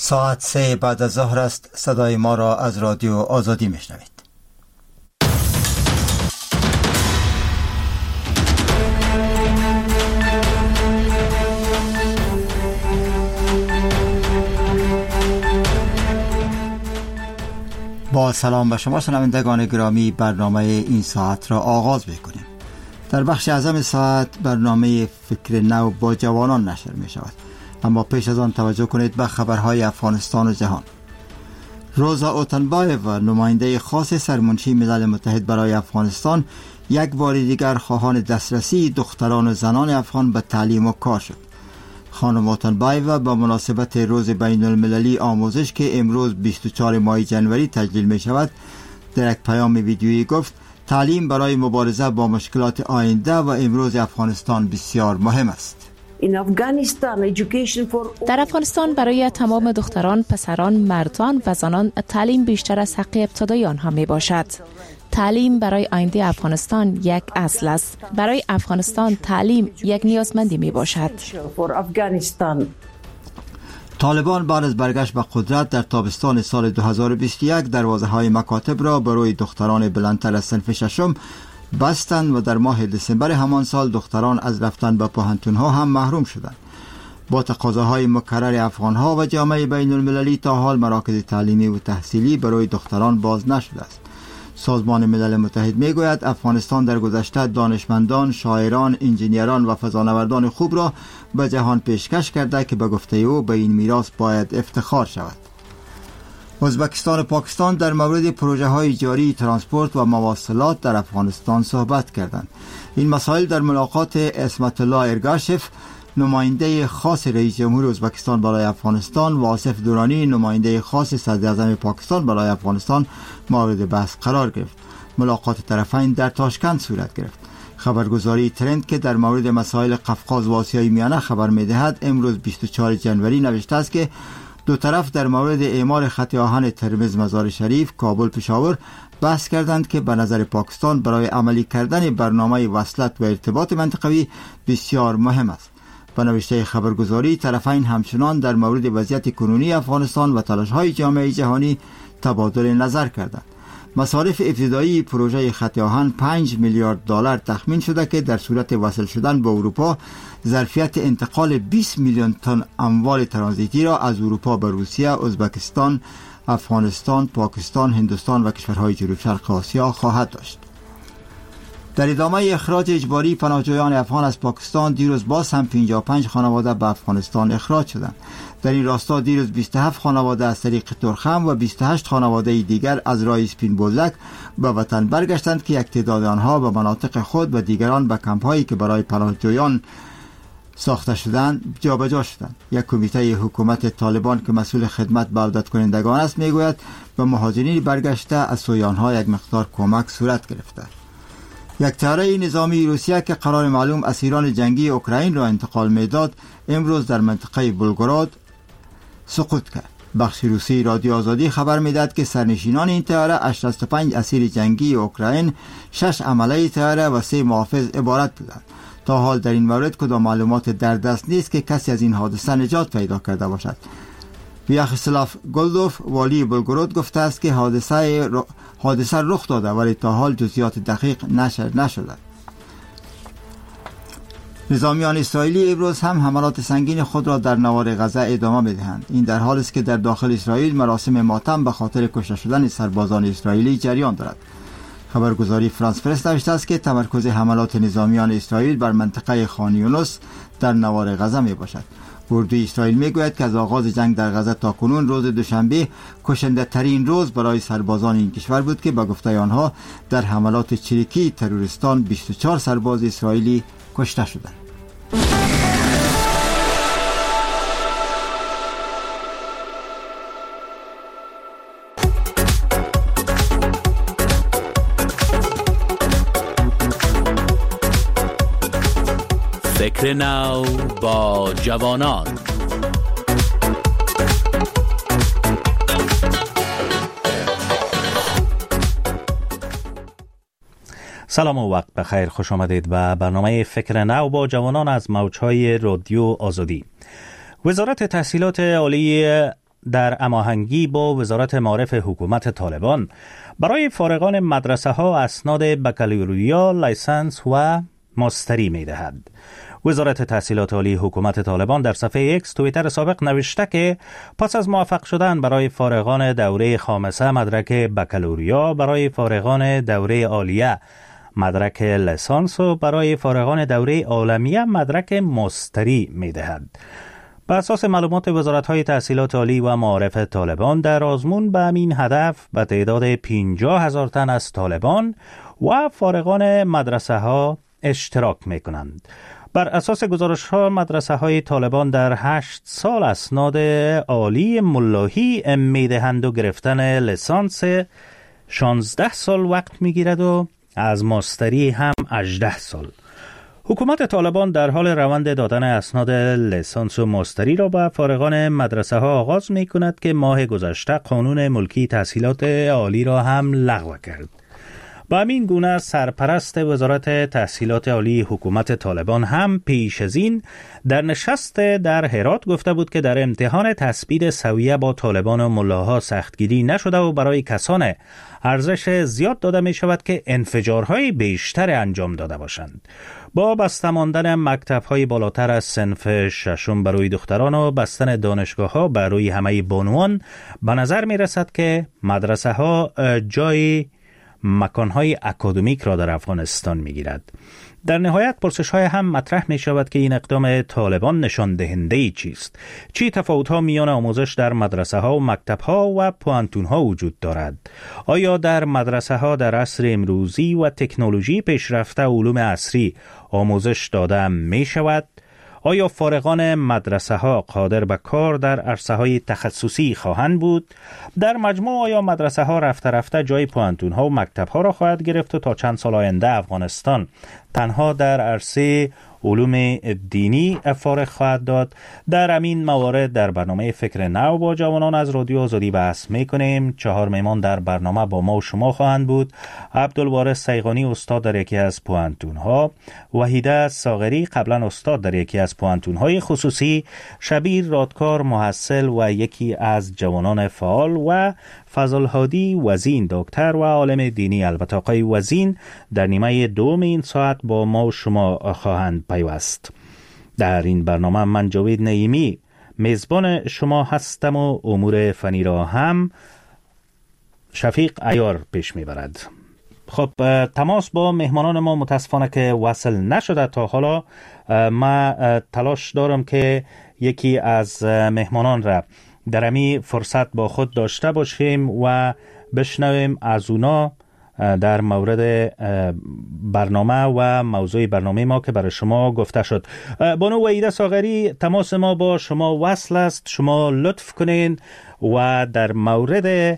ساعت 3 بعد از ظهر است. صدای ما را از رادیو آزادی میشنوید. با سلام به شما شنوندگان گرامی، برنامه این ساعت را آغاز می‌کنیم. در بخش اعظم ساعت برنامه فکر نو با جوانان نشر می شود، اما پیش از آن توجه کنید به خبرهای افغانستان و جهان. روزا اوتنبایف و نماینده خاص سرمنشی ملل متحد برای افغانستان یک بار دیگر خواهان دسترسی دختران و زنان افغان به تعلیم و کار شد. خانم اوتنبایف با مناسبت روز بین المللی آموزش که امروز 24 ماه جنوری تجلیل می شود، در یک پیام ویدیویی گفت تعلیم برای مبارزه با مشکلات آینده و امروز افغانستان بسیار مهم است. در افغانستان برای تمام دختران، پسران، مردان و زنان تعلیم بیشتر از حق ابتدایی آنها می باشد. تعلیم برای آینده افغانستان یک اصل است. برای افغانستان تعلیم یک نیازمندی می باشد. طالبان بعد از برگشت به قدرت در تابستان سال 2021 دروازه‌های مکاتب را برای دختران بلندتر از صنف ششم بستند و در ماه دسامبر همان سال دختران از رفتن به پوهنتون‌ها هم محروم شدند. با تقاضاهای مکرر افغان‌ها و جامعه بین المللی تا حال مراکز تعلیمی و تحصیلی برای دختران باز نشده است. سازمان ملل متحد میگوید افغانستان در گذشته دانشمندان، شاعران، انجینیران و فضانوردان خوب را به جهان پیشکش کرده که به گفته او به این میراث باید افتخار شود. ازبکستان و پاکستان در مورد پروژه‌های جاری ترانسپورت و مواصلات در افغانستان صحبت کردند. این مسائل در ملاقات اسمت الله ارگاشف، نماینده خاص رئیس جمهور ازبکستان برای افغانستان، و آصف درانی، نماینده خاص صدر اعظم پاکستان برای افغانستان مورد بحث قرار گرفت. ملاقات طرفین در تاشکند صورت گرفت. خبرگزاری ترند که در مورد مسائل قفقاز و آسیای میانه خبر می‌دهد امروز 24 جنوری نوشته است که دو طرف در مورد اعمار خط آهن ترمز مزار شریف کابل پشاور بحث کردند که به نظر پاکستان برای عملی کردن برنامه وصلت و ارتباط منطقوی بسیار مهم است. به نوشته خبرگزاری طرفین همچنان در مورد وضعیت کنونی افغانستان و تلاش‌های جامعه جهانی تبادل نظر کردند. مصارف ابتدایی پروژه خط آهن 5 میلیارد دلار تخمین شده که در صورت وصل شدن به اروپا ظرفیت انتقال 20 میلیون تن اموال ترانزیتی را از اروپا به روسیه، ازبکستان، افغانستان، پاکستان، هندوستان و کشورهای جنوب شرق آسیا خواهد داشت. در ادامه اخراج اجباری پناهجویان افغان از پاکستان دیروز باز هم 55 خانواده به افغانستان اخراج شدند. در این راستا دیروز 27 خانواده از طریق ترخم و 28 خانواده دیگر از راه اسپین بولدک به وطن برگشتند که یک تعداد آنها به مناطق خود و دیگران به کمپ‌هایی که برای پناهجویان ساخته شدند جابجا شدند. یک کمیته حکومت طالبان که مسئول خدمت به عودت کنندگان است میگوید به مهاجرین برگشته از سوی آنها یک مقدار کمک صورت گرفته. یک طیاره نظامی روسیه که قرار معلوم اسیران جنگی اوکراین را انتقال میداد امروز در منطقه بلگراد سقوط کرد. بخش روسی رادیو آزادی خبر میداد که سرنشینان این طیاره 85 اسیر جنگی اوکراین، 6 عمله طیاره و 3 محافظ عبارت بودند. تا حال در این مورد کدام معلومات در دست نیست که کسی از این حادثه نجات پیدا کرده باشد. ویاخسلاف گلدوف والی بلگراد گفته است که حادثه رخ داده ولی تا حال جزئیات دقیق نشر نشده. نظامیان اسرائیلی امروز هم حملات سنگین خود را در نوار غزه ادامه می‌دهند. این در حالی است که در داخل اسرائیل مراسم ماتم به خاطر کشته شدن سربازان اسرائیلی جریان دارد. خبرگزاری فرانس پرس نوشته است که تمرکز حملات نظامیان اسرائیل بر منطقه خان یونس در نوار غزه میباشد. اردوی اسرائیل میگوید که از آغاز جنگ در غزه تا کنون روز دوشنبه کشنده ترین روز برای سربازان این کشور بود که به گفته آنها در حملات چریکی تروریستان 24 سرباز اسرائیلی کشته شدند. فکر نو با جوانان. سلام و وقت بخیر، خوش آمدید به برنامه فکر نو با جوانان از موجهای رادیو آزادی. وزارت تحصیلات عالی در هماهنگی با وزارت معارف حکومت طالبان برای فارغان مدرسه ها اسناد بکالوریا، لیسانس و ماستری می دهد. وزارت تحصیلات عالی حکومت طالبان در صفحه ایکس توییتر سابق نوشته که پس از موفق شدن برای فارغان دوره خامسه مدرک بکالوریا، برای فارغان دوره عالیه مدرک لیسانس و برای فارغان دوره عالمیه مدرک ماستری می دهد. بر اساس معلومات وزارت‌های تحصیلات عالی و معارف طالبان در آزمون به همین هدف به تعداد 50,000 تن از طالبان و فارغان مدرسه ها اشتراک می کنند. بر اساس گزارش ها مدرسه های طالبان در 8 سال اسناد عالی ملاحی می دهند و گرفتن لیسانس 16 سال وقت می گیرد و از ماستری هم 18 سال. حکومت طالبان در حال روند دادن اسناد لیسانس و ماستری را به فارغان مدرسه ها آغاز می کند که ماه گذشته قانون ملکی تحصیلات عالی را هم لغو کرد. با همین گونه سرپرست وزارت تحصیلات عالی حکومت طالبان هم پیش از این در نشست در هرات گفته بود که در امتحان تثبیت سویه با طالبان و ملاها سختگیری نشده و برای کسان ارزش زیاد داده می شود که انفجارهای بیشتر انجام داده باشند. با بسته ماندن مکتب‌های بالاتر از صنف ششم برای دختران و بستن دانشگاه‌ها برای همه بانوان به نظر می رسد که مدرسه ها جای مکانهای اکادمیک را در افغانستان می گیرد. در نهایت پرسش‌های هم مطرح می شود که این اقدام طالبان نشان دهنده چیست؟ چی تفاوت‌ها میان آموزش در مدرسه ها و مکتب ها و پوانتون ها وجود دارد؟ آیا در مدرسه ها در عصر امروزی و تکنولوژی پیشرفته علوم عصری آموزش داده می شود؟ آیا فارغان مدرسه ها قادر به کار در عرصه های تخصصی خواهند بود؟ در مجموع آیا مدرسه ها رفته رفته جای پوانتون ها و مکتب ها را خواهد گرفت و تا چند سال آینده افغانستان تنها در عرصه علوم دینی فارغ خواهد داد؟ در همین موارد در برنامه فکر نو با جوانان از رادیو آزادی بحث میکنیم. 4 مهمان در برنامه با ما و شما خواهند بود: عبدالوارث سیغانی، استاد در یکی از پوانتون ها، وحیده ساغری، قبلا استاد در یکی از پوانتون های خصوصی، شبیر رادکار، محصل و یکی از جوانان فعال، و فضل هادی وزین، دکتر و عالم دینی. البته آقای وزین در نیمه دوم این ساعت با ما و شما خواهند پیوست. در این برنامه من جاوید نعیمی میزبان شما هستم و امور فنی را هم شفیق عیار پیش میبرد. خب تماس با مهمانان ما متاسفانه که وصل نشده تا حالا. ما تلاش دارم که یکی از مهمانان را در امی فرصت با خود داشته باشیم و بشنویم از اونا در مورد برنامه و موضوع برنامه ما که برای شما گفته شد. بانو وحیده ساغری، تماس ما با شما وصل است. شما لطف کنین و در مورد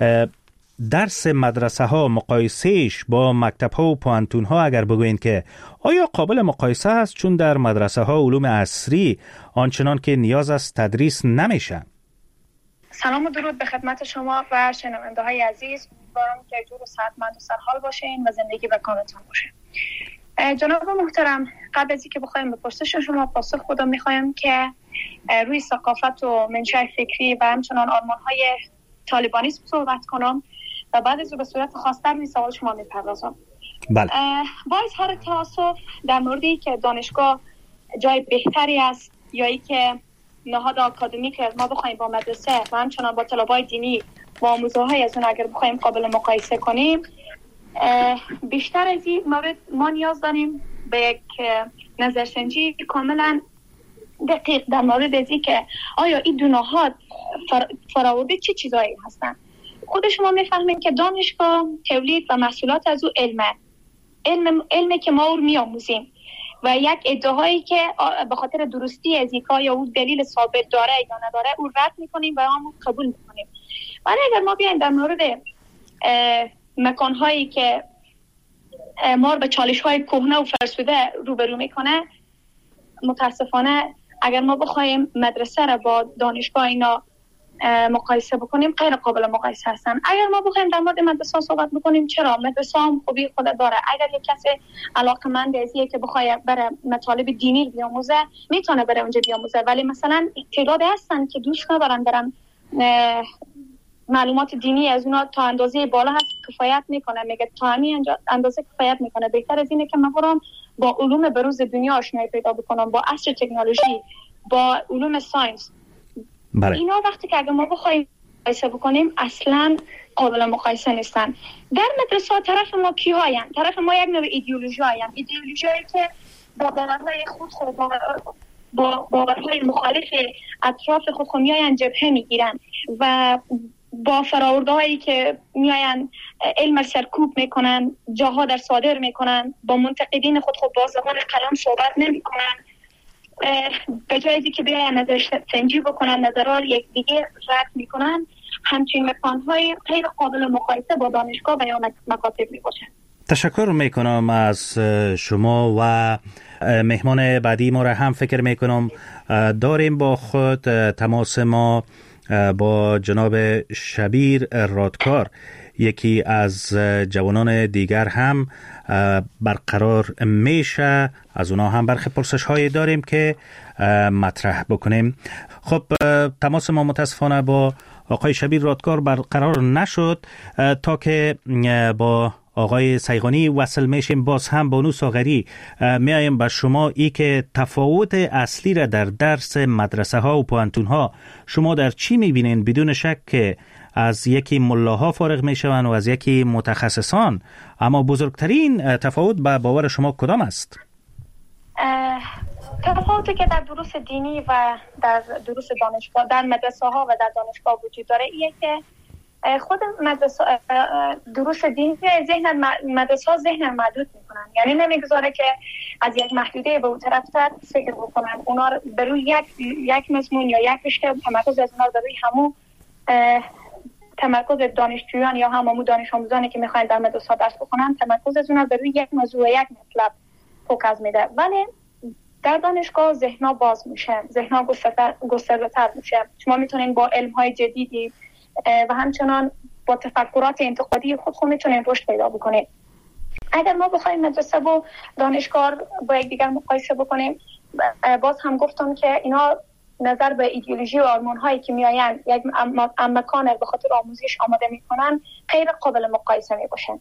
درس مدرسه ها مقایسهش با مکتب ها و پوانتون ها اگر بگوین که آیا قابل مقایسه است، چون در مدرسه ها علوم عصری آنچنان که نیاز است تدریس نمیشه. سلام و درود به خدمت شما و شنونده های عزیز. امیدوارم که جور و صحتمند و سرحال باشین و زندگی به کامتون باشه. جناب محترم، قبل از اینکه بخوایم به پرسش شما پاسخ بدم، میخوایم که روی ثقافت و منشأ فکری و همچنان آرمان‌های طالبانیسم صحبت کنم و بعد از او به صورت خاص‌تر روی سوال شما میپردازم. بله. با اظهار تأسف در موردی که دانشگاه جای بهتری است یا ای که نهاد آکادمیک ما بخوایم با مدرسه و همچنان با طلبای دینی و آموزه‌های از اون اگر بخوایم قابل مقایسه کنیم، بیشتر از این مورد ما نیاز داریم به یک نظرسنجی کاملا دقیق در مورد از این که آیا این دو نهاد فراورده چه چیزایی هستن. خود شما میفهمین که دانشگاه تولید و محصولات از او علمه که ما او میآموزیم و یک ادعایی که به خاطر درستی از اینکه یا او دلیل ثابت داره یا نداره او رد میکنیم و همون قبول میکنیم. ولی اگر ما بیایم در مورد مکانهایی که ما به چالش‌های کهنه و فرسوده روبرو میکنه، متاسفانه اگر ما بخوایم مدرسه را با دانشگاه اینا مقایسه بکنیم غیر قابل مقایسه هستن. اگر ما بخوایم در مورد مدرسه صحبت بکنیم، چرا مدرسه هم خوبی خود داره. اگر یک کسی علاقه‌مند ازیه که بخواد بره مطالب دینی بیاموزه، میتونه بره اونجا بیاموزه، ولی مثلا تعداد هستن که دوست ندارن برن معلومات دینی از اونا تا اندازه بالا هست کفایت میکنه، میگه تا همین اندازه کفایت میکنه. بهتر از اینه که من برام با علوم بروز دنیا آشنایی پیدا بکنم، با عصر تکنولوژی، با علوم ساینس. اینا وقتی که اگه ما بخوایم مقایسه بکنیم اصلا قابل مقایسه نیستن. در مدرسه طرف ما کی هاین؟ طرف ما یک نوع ایدئولوژی هاین، ایدئولوژیایی که با باورهای خود با باورهای مخالف اطراف خود میاین جبهه میگیرن و با فراوردهایی که میاین علم سرکوب میکنن، جاها در صادر میکنن، با منتقدین خود با زبان قلم صحبت نمیکنن، به جایی که بیاین نظر سنجی بکنن، نظرات یک دیگه رد میکنن. همچین مکانهای غیر قابل مقایسه با دانشگاه و یا مکاتب میباشن. تشکر میکنم از شما و مهمان بعدی ما را هم فکر میکنم داریم با خود تماس ما با جناب شبیر رادکار، یکی از جوانان دیگر هم برقرار میشه. از اونا هم برخی پرسش هایی داریم که مطرح بکنیم. خب تماس ما متاسفانه با آقای شبیر رادکار برقرار نشد تا که با آقای سیغانی وصل میشیم. باز هم بانو ساغری میایم به شما ای که تفاوت اصلی را در درس مدرسه ها و پوهنتون ها شما در چی میبینین؟ بدون شک که از یکی ملاها فارغ میشون و از یکی متخصصان، اما بزرگترین تفاوت به باور شما کدام است؟ تفاوتی که در دروس دینی و در دروس دانشگاه، در مدرسه ها و در دانشگاه وجود داره اینه که خود مدرسه دروس دینی مدرسه ها ذهن محدود میکنن، یعنی نمیگذاره که از یک محدوده به اون طرف فکر بکنن. اونا به روی یک مضمون یا یک رشته تمرکز از اونا به روی همون تمرکز دانشجویان یا همون دانش آموزانی که میخواین در مدرسه درس بخونن تمرکز از اونا به روی یک موضوع یک مطلب فوکس میده. ولی در دانشگاه ذهن‌ها باز میشه، ذهن‌ها گسترده‌تر میشه. شما میتونین با علم‌های جدیدی و همچنان با تفکرات انتقادی خود میتونین رشد پیدا بکنید. اگر ما بخوایم مدرسه و دانشگاه با یکدیگر مقایسه بکنیم، باز هم گفتم که اینا نظر به ایدئولوژی و آرمان‌هایی که میآیند یک مکان به خاطر آموزش آماده میکنن غیر قابل مقایسه میباشن.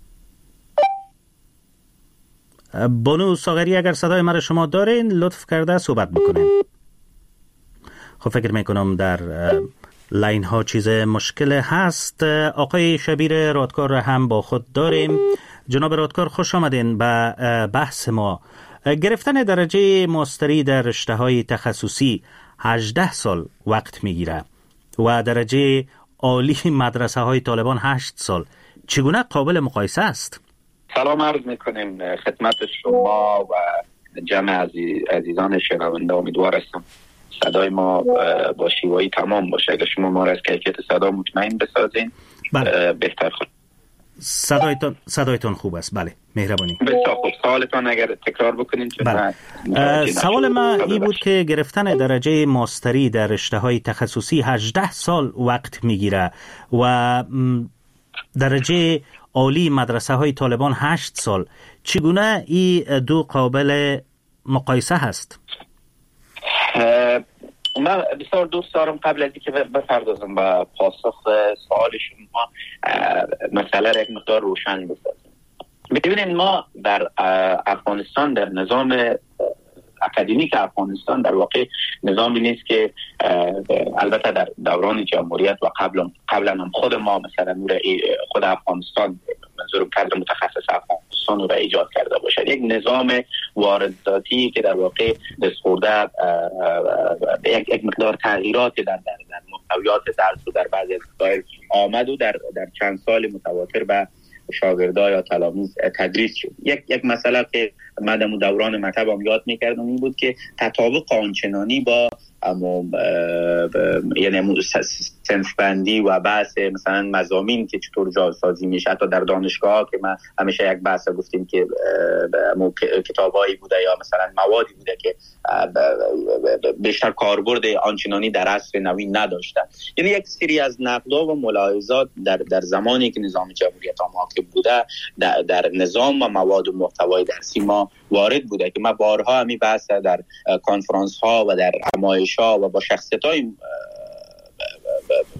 بانو ساغری اگر صدای مرا شما دارین لطف کرده صحبت بکنین. خب فکر میکنم در لاین ها چیز مشکل هست. آقای شبیر رادکار را هم با خود داریم. جناب رادکار خوش آمدین به بحث ما. گرفتن درجه ماستری در رشته های تخصصی 18 سال وقت میگیره و درجه عالی مدرسه های طالبان 8 سال. چگونه قابل مقایسه است؟ سلام عرض میکنیم خدمت شما و جمع عزیزان شنونده. امیدوار هستم صدای ما با شیوایی تمام باشه. اگر شما ما را از کیفیت صدا مطمئن بسازین بهتر خود. صدایتون خوب است. بله مهربانی. بسیار خوب. سوالتان اگر تکرار بکنین. سوال ما این بود که گرفتن درجه ماستری در رشته های تخصصی 18 سال وقت میگیره و درجه عالی مدرسه های طالبان 8 سال. چگونه این دو قابل مقایسه هست؟ من بسیار دوست دارم قبل از اینکه بپردازم به پاسخ سوال شما مسئله را یک مقدار روشن بسازیم. ببینید ما در افغانستان در نظام اکادمیک افغانستان در واقع نظامی نیست که البته در دوران جمهوریت و قبلا هم خود ما مثلا خود افغانستان منظورم کادر متخصص افغانستان رو ایجاد کرده باشد. یک نظام وارداتی که در واقع دستخورده یک مقدار تغییراتی در محتویات درس و در بعضی از مسائل آمد و در چند سال متواتر به شاگردان یا تلامید تدریس شد. یک مسئله که من در دوران مکتب یاد میکردم این بود که تطابق آنچنانی با یعنی صنف بندی و بحث مثلا مضامین که چطور جاسازی میشه. حتی در دانشگاه که ما همیشه یک بحث گفتیم که کتابایی بوده یا مثلا موادی بوده که بیشتر کاربرد آنچنانی در عصر نوین نداشته. یعنی یک سری از نقدها و ملاحظات در زمانی که نظام جمهوریت حاکم بوده در نظام و مواد و محتوای درسی ما وارد بوده که ما بارها همی بحث در کنفرانس ها و در همایش ها و با شخصیت های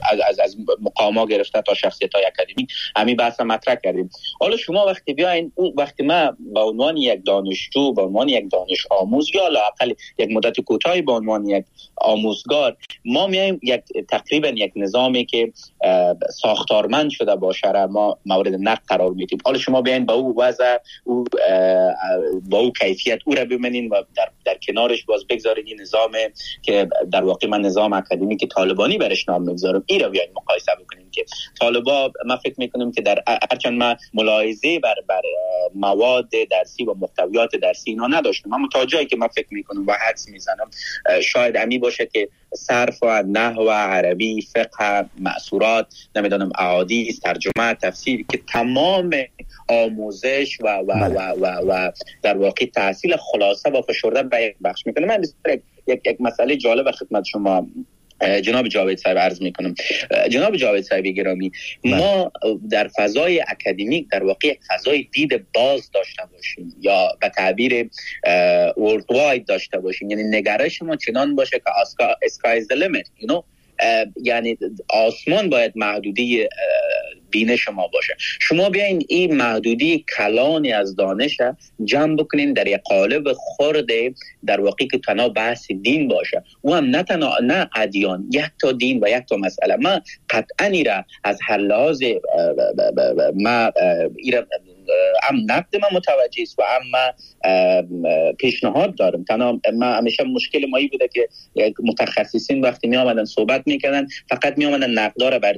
از مقام‌ها گرفته تا شخصیت‌های اکادمیک همین بحث مطرح کردیم. حالا شما وقتی بیاین وقتی ما به عنوان یک دانشجو، به عنوان یک دانش آموز یا لااقل یک مدت کوتاهی به عنوان یک آموزگار ما میایم تقریبا یک نظامی که ساختارمند شده باشه را ما مورد نقد قرار میدیم. حالا شما بیاین با او وضع او با او کیفیت او را ببینین و در کنارش باز بگذارین این نظام که در واقع من نظام اکادمیک طالبانی برش نام میگذارم این را بیاین مقایسه بکنیم که طالبا ما فکر میکنیم که در هرچند ما ملاحظه بر مواد درسی و محتویات درسی اینا نداشتیم، اما تا جایی که ما فکر میکنم و حدس میزنم شاید امی باشه که صرف و نحو و عربی، فقه، معصورات، نمیدونم احادیث، ترجمه، تفسیر که تمام آموزش و در واقع تحصیل خلاصه و فشرده به یک بخش میکنه. من یک مسئله جالب خدمت شما جناب جاوید صاحب عرض میکنم. جناب جاوید صاحب گرامی، ما در فضای اکادمیک در واقع یک فضای دید باز داشته باشیم یا به تعبیر ورلد واید داشته باشیم، یعنی نگرش ما چنان باشه که sky is the limit, you know? یعنی آسمان باید محدودی بینش ما باشه. شما بیاین این محدودی کلانی از دانش جمع بکنین در یک قالب خورده در واقع که تنها بحث دین باشه و هم نه ادیان، یک تا دین و یک تا مسئله. ما قطعا ایره از هر لحاظ ما ایره هم نقد ما متوجه است و هم پیشنهاد دارم. تنها ما همیشه مشکل مایی بوده که متخصصین وقتی می آمدن صحبت میکردن فقط می آمدن نقدا را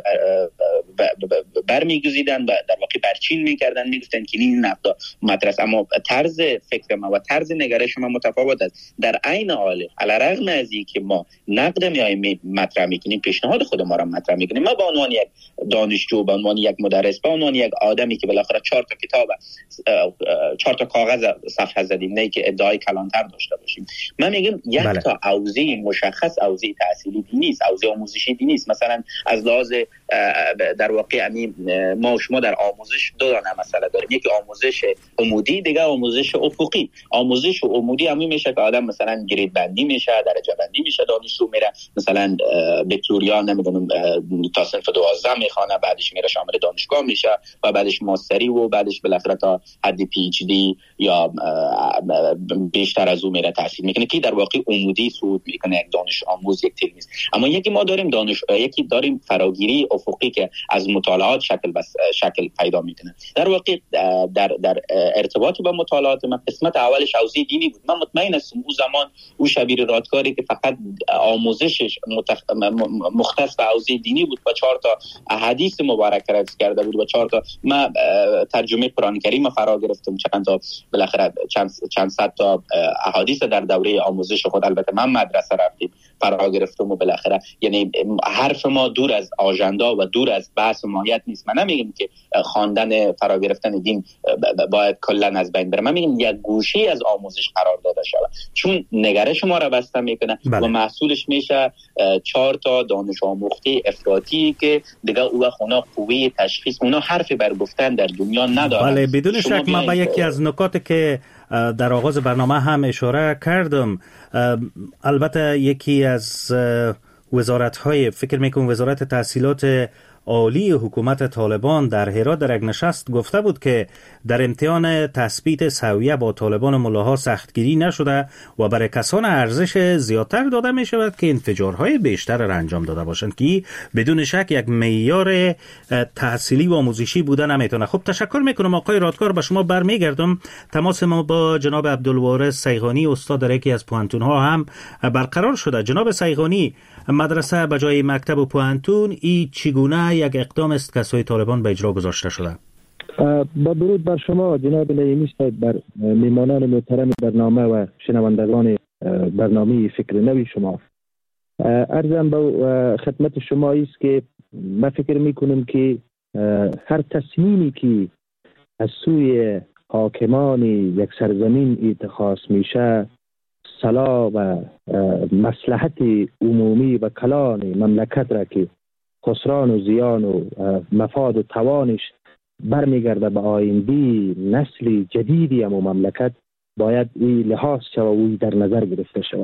برمیگزیدن و در واقع برچین میکردن، میگفتن که این نقدا مدرسه، اما طرز فکر ما و طرز نگرش ما متفاوت است. در عین حال علیرغم از اینکه ما نقد میایم مطرح میکنیم، پیشنهاد خود ما را مطرح میکنیم، ما به عنوان یک دانشجو، به عنوان یک مدرس، به عنوان یک آدمی که بالاخره 4 تا کتاب 4 تا کاغذ صفحه زدیم، نه که ادعای کلانتر داشته باشیم. من میگم یک تا حوزه مشخص، حوزه تحصیلی دینی است، حوزه آموزشی دینی است. مثلا از لحاظ در واقع ما و شما در آموزش دو دانه مسئله داریم، یکی آموزش عمودی، دیگه آموزش افقی. آموزش عمودی همین میشه که آدم مثلا گرید بندی میشه، درجه بندی میشه، دانشجو میره مثلا بکالوریا نمیدونم تا صنف 12 میخونه، بعدش میره شامل دانشگاه میشه و بعدش ماستری و بعدش بالاخره تا حد پی اچ دی یا بیشتر از اون میره تحصیل میکنه که در واقع عمودی صعود میکنه یک دانش آموز، یک تلمیذ. اما یکی ما داریم یکی داریم فراگیری افقی که از مطالعات شکل پیدا میکنه. در واقع در ارتباط با مطالعات من قسمت اولش حوزه دینی بود. من مطمئن هستم اون زمان اون شبیر رادکاری که فقط آموزشش مختص به حوزه دینی بود و 4 تا احادیث مبارک رد کرده بود و 4 تا ما ترجمه قرآن کریم فرا گرفتم، چند تا بالاخره چند صد تا احادیث در دوره آموزش خود، البته من مدرسه رفتیم، فرا گرفتم و بالاخره یعنی حرف ما دور از آژاندا و دور از بحث ماهیت نیست. من نمیگم که خواندن فرا گرفتن دین باید کلا از بین بره، من میگم یک گوشه از آموزش قرار داده شود، چون نگرش ما را بسته میکنه و محصولش میشه 4 تا دانش آموخته افراطی که دیگه او خونه قوه تشخیص اونا حرفی بر گفتن در دنیا نداره. بله، بدون شک من به یکی از نکاتی که در آغاز برنامه هم اشاره کردم، البته یکی از وزارت‌های، فکر میکنم وزارت تحصیلات عالی حکومت طالبان در هرات در یک نشست گفته بود که در امتحان تثبیت سویه با طالبان و ملاها سختگیری نشده و برای کسان ارزش زیادتر داده می شود که انفجارهای بیشتر را انجام داده باشند که بدون شک یک معیار تحصیلی و آموزشی بودن نمیتونه. خب تشکر میکنم آقای رادکار، به شما برمیگردم. تماس ما با جناب عبدالوارث صیغانی استاد در یکی از پوهنتون‌ها هم برقرار شده. جناب صیغانی، مدرسه به جای مکتب و پوهنتون ای چگونه یک اقدام است که سوی طالبان به اجرا گذاشته شده؟ با درود بر شما جناب لیمی صاحب، بر میهمانان محترم برنامه و شنوندگان برنامه فکر نوی شما. عرضم به خدمت شما است که من فکر میکنم که هر تصمیمی که از سوی حاکمان یک سرزمین اتخاذ میشه صلاح و مصلحت عمومی و کلان مملکت را که خسران و زیان و مفاد و توانش برمیگرده به آینده نسل جدیدی هم و مملکت، باید این لحاظ شود و در نظر گرفته شود.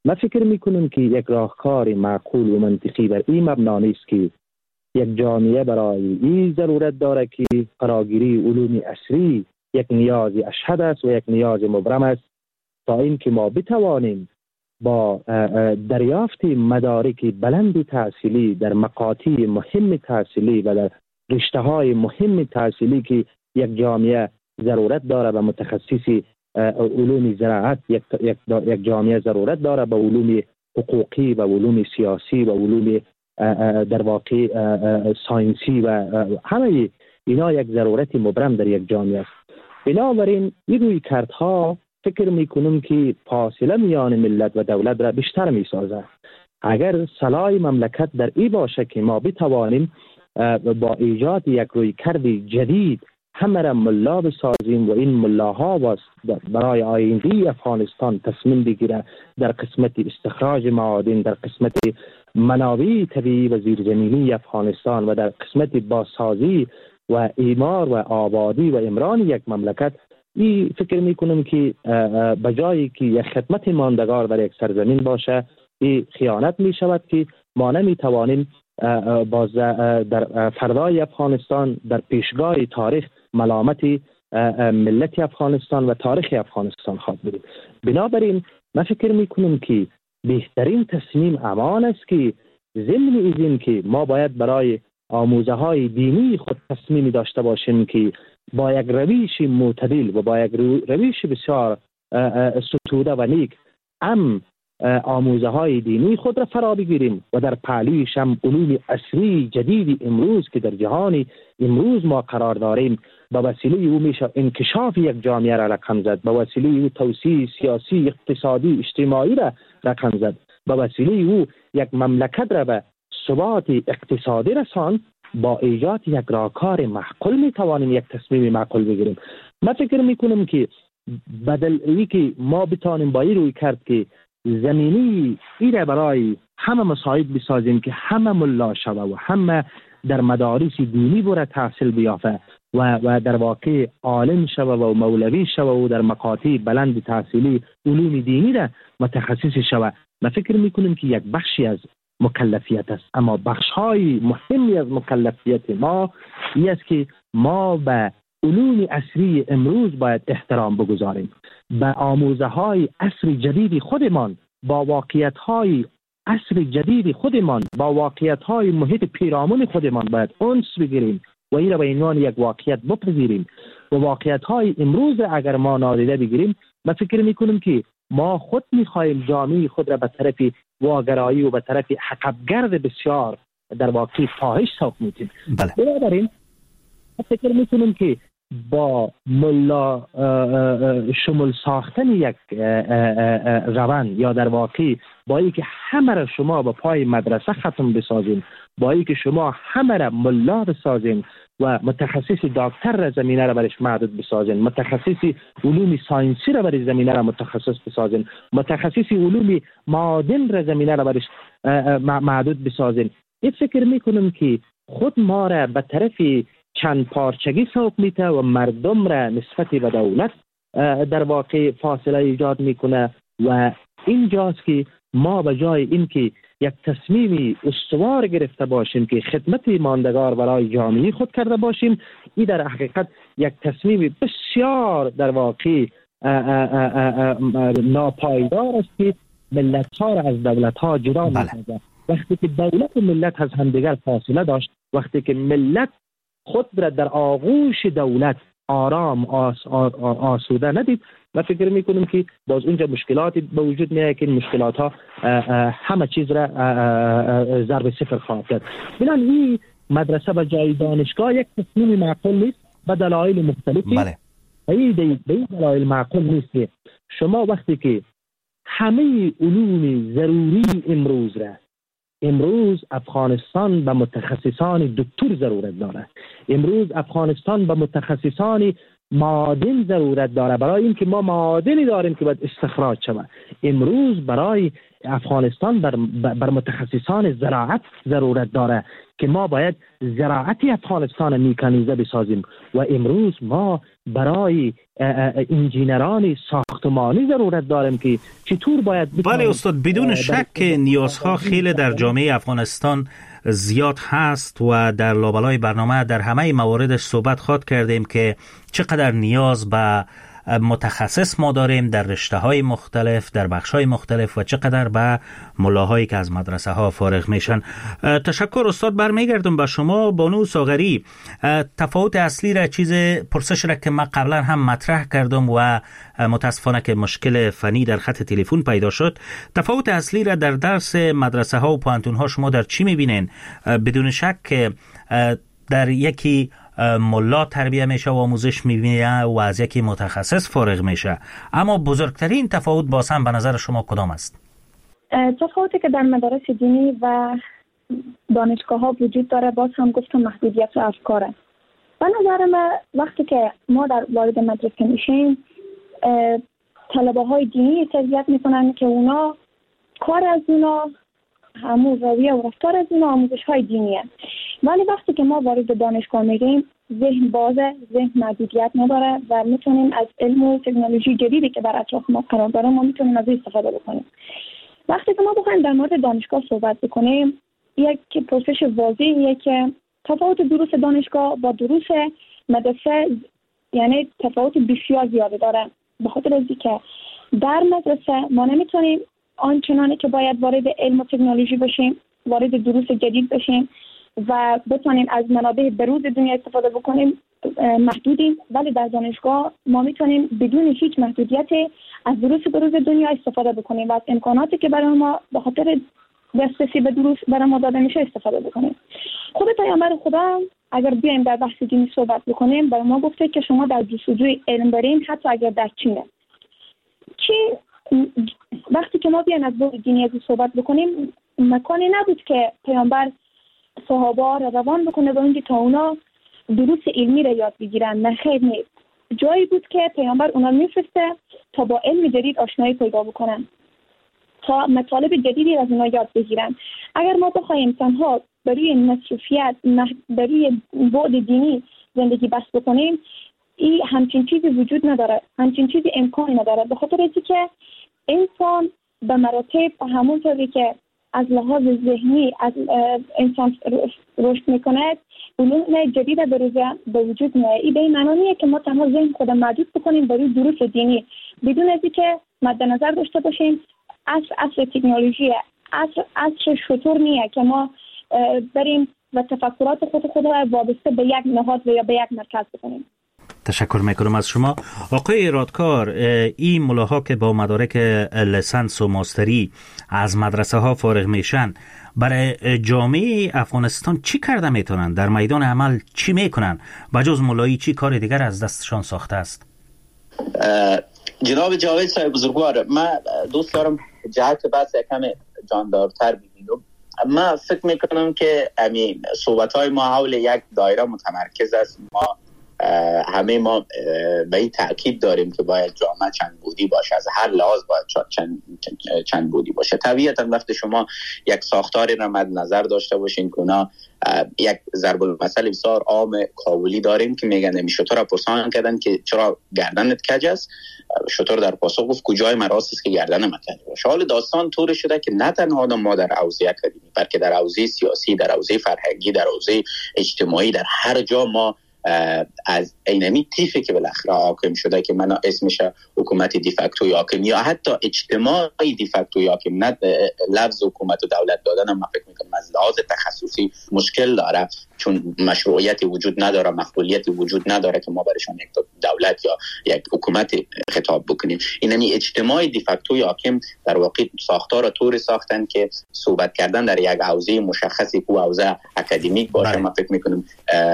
من فکر میکنم که یک راهکار معقول و منطقی بر این مبنا نیست که یک جامعه برای این ضرورت داره که فراگیری علوم عصری یک نیاز اشهد است و یک نیاز مبرم است تا اینکه ما بتوانیم با دریافت مدارک بلند تحصیلی در مقاطع مهم تحصیلی و در رشته های مهم تحصیلی که یک جامعه ضرورت داره و متخصصی علوم زراعت، یک جامعه ضرورت داره به علوم حقوقی و علوم سیاسی و علوم در واقع ساینسی و همه اینا یک ضرورت مبرم در یک جامعه است. بنابراین این رویکردها فکر میکنم که فاصله میان ملت و دولت را بیشتر میسازد. اگر صلاح مملکت در این باشه که ما بتوانیم با ایجاد یک رویکرد جدید همه را ملا بسازیم و این ملاها برای آینده افغانستان تصمیم بگیره در قسمت استخراج معادن، در قسمت منابع طبیعی و زیرزمینی افغانستان و در قسمت بازسازی و اعمار و آبادی و عمران یک مملکت، این فکر میکنم که بجایی که یک خدمت ماندگار در یک سرزمین باشه، این خیانت میشود که ما نمیتوانیم باز در فردای افغانستان در پیشگاه تاریخ ملامت ملت افغانستان و تاریخ افغانستان خواد بریم. بنابراین من فکر میکنم که بهترین تصمیم امان است که ضمن از این که ما باید برای آموزه های دینی خود تصمیمی داشته باشیم که با یک روش معتدل و با یک روش بسیار ستوده و نیک آموزه های دینی خود را فرا بگیریم و در پهلویش هم علوم عصری جدید امروز که در جهان امروز ما قرار داریم به وسیله او میشه انکشاف یک جامعه را رقم زد، به وسیله او توسعه سیاسی، اقتصادی، اجتماعی را رقم زد، به وسیله او یک مملکت را به ثبات اقتصادی رساند. با ایجاد یک راهکار معقول میتوانیم یک تصمیم معقول بگیریم. من فکر میکنم که بدل ای که ما بتوانیم با این روی کرد که زمینی ایره برای همه مساعد بسازیم که همه ملا شوه و همه در مدارس دینی بره تحصیل بیافه و در واقع عالم شوه و مولوی شوه و در مقاطع بلند تحصیلی علوم دینی را متخصص شوه. من فکر میکنم که یک بخشی از مکلفیت است، اما بخش‌های مهمی از مکلفیت ما این است که ما به علوم عصری امروز باید احترام بگذاریم، به آموزه‌های عصر جدید خودمان، با واقعیت‌های عصر جدید خودمان، با واقعیت‌های محیط پیرامون خودمان باید انس بگیریم و این را به عنوان یک واقعیت بپذیریم و واقعیت‌های امروز اگر ما نادیده بگیریم، من فکر می‌کنم که ما خود می‌خواهیم جامعه خود را به طرف واگرایی و به طرف عقبگرد بسیار در واقع فاحش سوق می‌دیم. بنابراین فکر می‌کنم که با ملا شمول ساختن یک روند یا در واقع با اینکه همه را شما به پای مدرسه ختم بسازیم، با اینکه شما همه را ملا بسازیم و متخصص دکتر را زمینه را برش محدود بسازین، متخصص علوم ساینسی را برش زمینه را متخصص بسازین، متخصص علوم معادن را زمینه را برش محدود بسازین، این فکر میکنم که خود ما را به طرف چند پارچگی سوق میته و مردم را نسبت به دولت در واقع فاصله ایجاد میکنه و اینجاست که ما به جای اینکه یک تصمیمی استوار گرفته باشیم که خدمت ماندگار برای جامعه خود کرده باشیم، این در حقیقت یک تصمیم بسیار در واقع ناپایدار است که ملت ها را از دولت ها جدا می‌سازد. وقتی که دولت و ملت از همدیگر فاصله داشت، وقتی که ملت خود را در آغوش دولت آرام آسوده ندید، من فکر میکنم که باز اونجا مشکلاتی به وجود میاد که این مشکلات ها همه چیز را ضرب صفر خواهد کرد. بنان این مدرسه به جای دانشگاه یک تصمیم معقول نیست به دلایل مختلفی. این دلایل معقول نیست که شما وقتی که همه علوم ضروری امروز افغانستان به متخصصان دکتر ضرورت داره، امروز افغانستان به متخصصان معادن ضرورت داره، برای اینکه ما معادنی داریم که باید استخراج شود. امروز برای افغانستان بر متخصصان زراعت ضرورت داره که ما باید زراعت افغانستان میکانیزه بسازیم و امروز ما برای انجینران ساخت ساختمانی ضرورت داریم که چطور باید بله استاد، بدون شک نیازها خیلی در جامعه افغانستان زیاد هست و در لابلای برنامه در همه مواردش صحبت خواهد کردیم که چقدر نیاز به متخصص ما داریم در رشته‌های مختلف، در بخش‌های مختلف و چقدر به ملاهایی که از مدرسه ها فارغ میشن. تشکر استاد. برمیگردم به شما بانو ساغری. تفاوت اصلی را پرسش را که من قبلا هم مطرح کردم و متاسفانه که مشکل فنی در خط تلفن پیدا شد. تفاوت اصلی را در درس مدرسه ها و پانتون ها شما در چی میبینین؟ بدون شک در یکی ملا تربیه میشه و آموزش میبینه و از یکی متخصص فارغ میشه، اما بزرگترین تفاوت باز هم به نظر شما کدام است؟ تفاوتی که در مدارس دینی و دانشگاه ها وجود داره باز هم گفتم محدودیت افکاره. به نظر من وقتی که ما در وارد مدرسه میشیم طلبه های دینی تربیت میکنن که اونا کار از اونا همون رویه و رفتار از اونا آموزش های دینیه، ولی وقتی که ما وارد دانشگاه میریم ذهن بازه، ذهن محدودیت نداره و میتونیم از علم و تکنولوژی جدیدی که در اطراف ما قرار داره ما میتونیم از استفاده بکنیم. وقتی که ما بخوایم در مورد دانشگاه صحبت بکنیم، یک پرسش واضحیه که تفاوت دروس دانشگاه با دروس مدرسه یعنی تفاوت بسیار زیاده داره، به خاطر از اینکه در مدرسه ما نمیتونیم آنچنانی که باید وارد علم و تکنولوژی بشیم، وارد دروس جدید بشیم و بتونیم از منابع بروز دنیا استفاده بکنیم، محدودیم. ولی در دانشگاه ما میتونیم بدون هیچ محدودیتی از دروس بروز دنیا استفاده بکنیم و از امکاناتی که برای ما به خاطر دسترسی به دروس برای ما داده میشه استفاده بکنیم. خود پیامبر خدا اگر بیایم در بحث دینی صحبت بکنیم برای ما گفته که شما در جستجوی علم برین، حتی اگر در چینه. وقتی که ما بیایم از بود دینی از صحبت بکنیم، مکانی نبود که پیامبر صحابه را روان بکنه به اونجا تا اونا دروس علمی را یاد بگیرن. نه خیر، نیست. جایی بود که پیامبر اونا میفرسته تا با علم جدید آشنایی پیدا بکنن، تا مطالب جدیدی از اونا یاد بگیرن. اگر ما بخوایم تنها برای مصروفیت برای بعد دینی زندگی بس بکنیم، این همچین چیزی وجود نداره، همچین چیزی امکان نداره، به خاطر اینکه که انسان به مراتب همون طوری که از لحاظ ذهنی از انسان رشد میکنه، علوم جدید به وجود میاد. این به این معنیه که ما تنها ذهن خود محدود بکنیم برای دروس دینی بدون از اینکه مد نظر داشته باشیم عصر تکنولوژی، عصر شطور نیه که ما بریم و تفکرات خود وابسته به یک نهاد و یا به یک مرکز بکنیم. تشکر میکنم از شما. آقای رادکار، این ملاها که با مدارک لیسانس و ماستری از مدرسه ها فارغ میشن برای جامعه افغانستان چی کرده میتونن؟ در میدان عمل چی میکنن؟ بجز ملایی چی کار دیگر از دستشان ساخته است؟ جناب جاوید صاحب بزرگوار، من دوست دارم جهت بحث کم جاندارتر ببینم. من فکر میکنم که همین صحبت‌های ما حول یک دایره متمرکز است. همه ما به این تأکید داریم که باید جامعه چند بودی باشه، از هر لحاظ باید چند بودی باشه. طبیعتا وقتی شما یک ساختاری را مد نظر داشته باشین که یک ضرب المثل بسیار عام کابلی داریم که میگن شطور را پرسان کردن که چرا گردنت کج است، شطور در پاسخ گفت کجای مراست است که گردن من کج باشه. حال داستان طور شده که نه تنها ما در حوزه اکادمی بلکه در حوزه سیاسی، در حوزه فرهنگی، در حوزه اجتماعی، در هر جا ما از اینمی تیفی که بالاخره حاکم شده که من اسمش حکومت دیفکتوی حاکم یا حتی اجتماعی دیفکتوی حاکم، نه لفظ حکومت و دولت دادن من فکر میکنم از لحاظ تخصصی مشکل داره، چون مشروعیتی وجود نداره، مقبولیتی وجود نداره که ما برشان یک دولت یا یک حکومت خطاب بکنیم. اینمی اجتماعی دیفکتوی حاکم در واقع ساختار طوری ساختن که صحبت کردن در یک حوزه مشخصی که حوزه اکادمیک باشه من فکر میکنم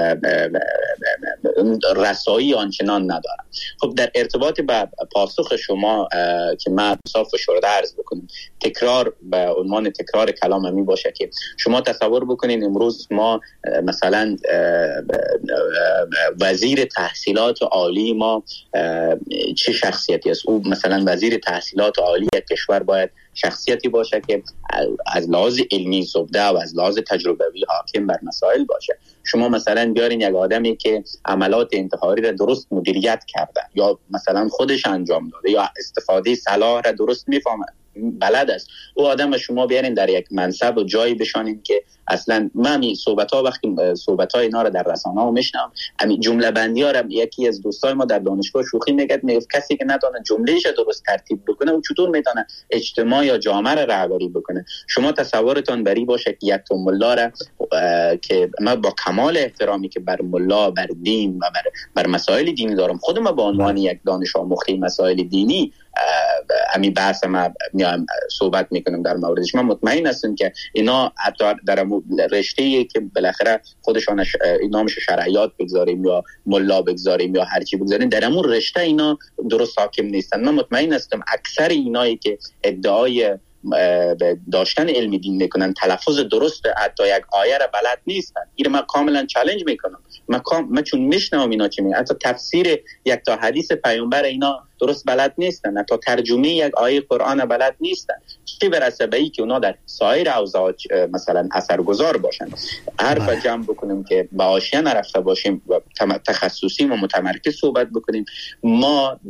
رسایی آنچنان ندارم. خب در ارتباط به پاسخ شما که من صاف شورده عرض بکنم، تکرار به عنوان تکرار کلام همی باشه که شما تصور بکنین امروز ما مثلا وزیر تحصیلات عالی ما چه شخصیتی است؟ او مثلا وزیر تحصیلات عالی کشور باید شخصیتی باشه که از لحاظ علمی زبده و از لحاظ تجربوی حاکم بر مسائل باشه. شما مثلا بیارین یک آدمی که عملات انتحاری را درست مدیریت کرده یا مثلا خودش انجام داده یا استفاده سلاح را درست میفهمه، بلد است، او آدم شما بیارین در یک منصب و جایی بشانین که اصلا من صحبت‌های اینا رو در رسانه‌ها میشنم، همین جمله بندی‌ها رو یکی از دوستای ما در دانشگاه شوخی میگه کسی که نتونه جمله‌اش درست ترتیب بکنه او چطور میتونه اجتماع یا جامعه را رهبری بکنه؟ شما تصورتون بری باشه که یک ملا را که من با کمال احترامی که بر ملا، بر دین و بر مسائل دینی دارم، خودم به عنوان یک دانش آموخته مسائل دینی همین بحث ما صحبت میکنم در موردش، من مطمئن هستم که اینا حتی در رشته‌ای که بالاخره خودشان نامش شرعیات بگذاریم یا ملا بگذاریم یا هر چی بگذاریم، در همون رشته اینا درست حاکم نیستن. من مطمئن هستم اکثر اینایی که ادعای داشتن علم دین میکنن تلفظ درست حتی یک آیه را بلد نیستن. این من کاملا چالش میکنم. من چون میشنوم اینا چی میگن، حتی تفسیر یک تا حدیث پیامبر اینا درست بلد نیستن، حتی ترجمه یک آیه قرآن بلد نیستن، چه برسه به این که اونا در سایر حوزه‌ها مثلا اثرگذار باشن. حرف جمع بکنیم که به حاشیه نرفته باشیم و تخصصی و متمرکز صحبت بکنیم. ما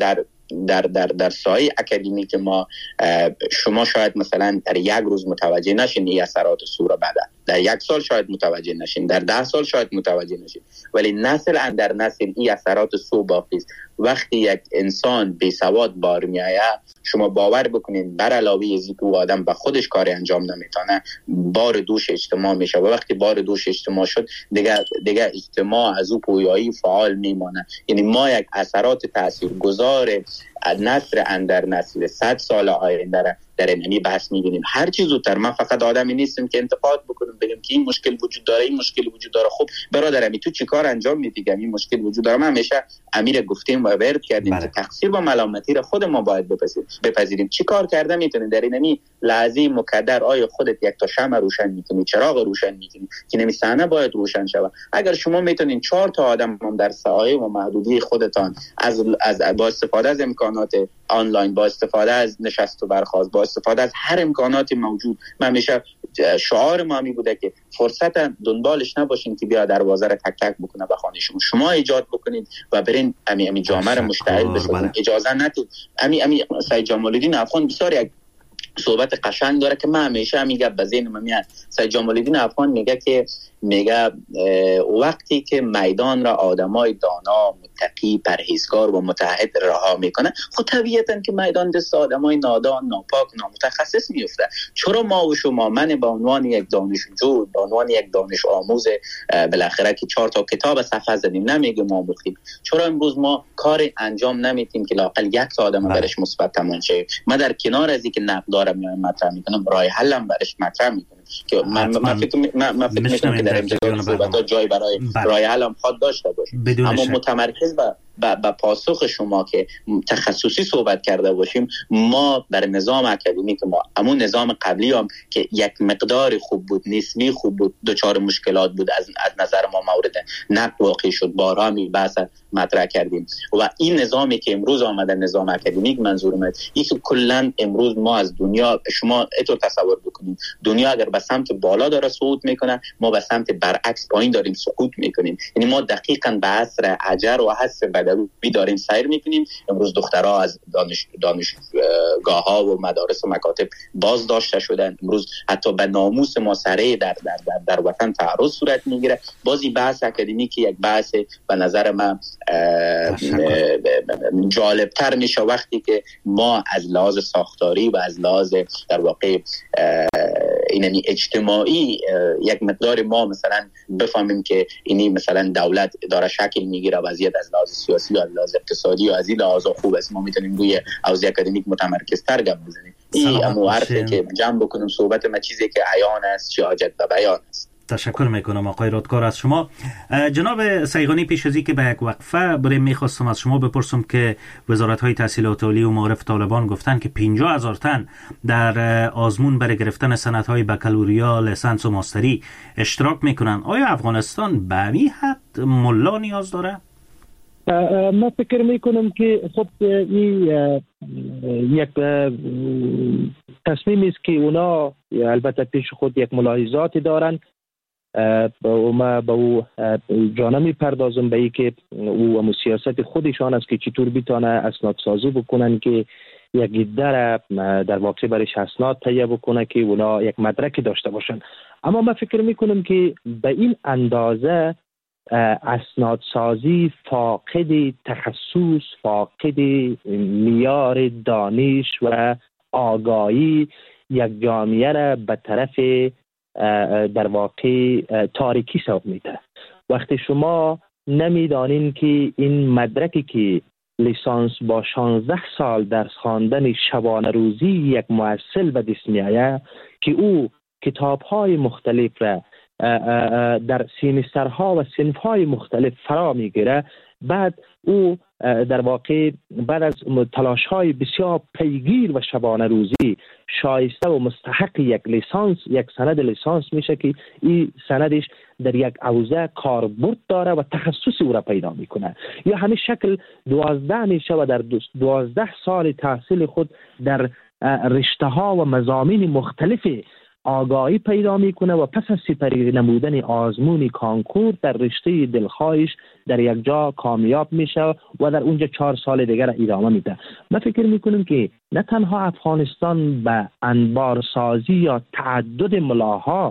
در سایه اکادمیک ما شما شاید مثلا در یک روز متوجه نشین این اثرات سوره بده، در یک سال شاید متوجه نشین، در 10 سال شاید متوجه نشین، ولی نسل اندر نسل این اثرات سو باقی است. وقتی یک انسان بی سواد بار میآید، شما باور بکنین بر علاوه از اینکه او آدم به خودش کار انجام نمیتونه، بار دوش اجتماع میشه و وقتی بار دوش اجتماع شد دیگه اجتماع از او پویایی فعال میمانه. یعنی ما یک اثرات تاثیرگذار نسل اندر نسل 100 سال آینده در این بحث می‌بینیم. هر چیز زودتر. من فقط آدمی نیستم که انتقاد بکنم بگم که این مشکل وجود داره، این مشکل وجود داره. خب برادرم تو چی کار انجام میدی که این مشکل وجود داره؟ من همیشه امیر گفتیم و ورد کردیم که تقصیر و ملامتی را خود ما باید بپذیریم. چی کار کرده میتونی در این لحظه مقدر؟ آیا خودت یک تا شمع روشن میکنی، چراغ روشن میکنی که نمی صحنه باید روشن شود؟ اگر شما میتونین 4 تا آدم هم در سایه و محدودی خودتان از با استفاده از امکانات آنلاین، با استفاده از نشست و برخاست، با استفاده از هر امکاناتی موجود، من همیشه شعار ما می بوده که فرصت دنبالش نباشین که بیا دروازه را تک تک بکنه به خانه شما ایجاد بکنید و برین امی جامعه را مشتعل بشید. اجازه ندید. امی سید جمال الدین افغان بسیار یک صحبت قشنگ داره که من همیشه میگم به ذهن من میاد. سید جمال الدین افغان میگه وقتی که میدان را آدمای دانا، متقی، پرهیزگار و متعهد رها میکنه، خب طبیعتاً که میدان دست آدمای نادان، ناپاک، نامتخصص میفته. چرا ما و شما، من به عنوان یک دانشجو، به عنوان یک دانش آموز بالاخره که 4 تا کتاب صفحه زدیم، نمیگه ما مختیم، چرا امروز ما کار انجام نمیدیم که لااقل یک تا آدم برش مثبت تمام شه؟ ما در کنار از اینکه نقد دارم یا مطرح میکنم، راه حلم برش مطرح میکنم که من فکر میکنم که در امتحان صحبت‌ها جای برای راه حل هم خواهد داشته باشه. اما متمرکز با پاسخ شما که تخصصی صحبت کرده باشیم، ما در نظام اکادمیک ما همون نظام قبلی هم که یک مقدار خوب بود، نسبی خوب بود، دچار مشکلات بود، از نظر ما مورد نقد واقع شد، بارها بحث مطرح کردیم. و این نظامی که امروز آمده، نظام اکادمیک، منظورم اینه که کلا امروز ما از دنیا، شما اینطور تصور بکنید دنیا اگر به سمت بالا داره صعود میکنه، ما به سمت برعکس پایین داریم سقوط میکنیم. یعنی ما دقیقاً به عصر حجر و عصر بدوی داریم سیر میکنیم. امروز دخترها از دانشگاه‌ها و مدارس و مکاتب باز داشته شدن. امروز حتی به ناموس ما سره در وطن تعرض صورت میگیره. بازی بحث اکادمیکی یک بحث به نظر من جالبتر میشه وقتی که ما از لحاظ ساختاری و از لحاظ در واقع اینمی اجتماعی یک مقدار ما مثلا بفهمیم که اینی مثلا دولت داره شکل میگیره، وضعیت از لحاظ سیاسی و از لحاظ اقتصادی و از این لحاظ خوب است، ما میتونیم روی حوزه اکادمیک متمرکزتر گپ بزنیم. این امو حرفی که جمع بکنم صحبت ما چیزی که عیان است، چه حاجت به بیان است. تشکر میکنم آقای رادکار از شما. جناب سیغانی، پیش از اینکه به یک وقفه بریم میخواستم از شما بپرسم که وزارت‌های تحصیلات عالی و معارف طالبان گفتن که 50,000 تن در آزمون برای گرفتن سندهای بکالوریا، لیسانس و ماستری اشتراک میکنن. آیا افغانستان به این حد ملا نیاز داره؟ من فکر میکنم که خب این یک تصمیمی است که اونا البته پیش خود یک ملاحظاتی دارن و ما با او جانب میپردازم به این که او سیاست خودشان است که چطور بیتانه اسناد سازی بکنن که یک در واقع برش اسناد تهیه بکنه که اونا یک مدرکی داشته باشن. اما من فکر میکنم که به این اندازه اسناد سازی فاقد تخصص، فاقد معیار دانش و آگاهی یک جامعه را به طرف در واقع تاریکی سوق میده. وقتی شما نمیدانین که این مدرکی که لیسانس با 16 سال درس خواندن شبانه روزی یک مؤثل به دست میآید که او کتاب‌های مختلف را در سیمسترها و صنف‌های مختلف فرا میگیره، بعد او در واقع بعد از تلاش‌های بسیار پیگیر و شبانه روزی شایسته و مستحق یک لیسانس، یک سند لیسانس میشه که این سندش در یک حوزه کاربرد داره و تخصصی او را پیدا میکنه. یا همین شکل 12 میشه و در 12 سال تحصیل خود در رشته‌ها و مضامین مختلفی آگاهی پیدا میکنه و پس از سپری نمودن آزمون کانکور در رشته دلخواهش در یک جا کامیاب میشه و در اونجا 4 سال دیگر ادامه میده. من فکر میکنم که نه تنها افغانستان به انبارسازی یا تعدد ملاها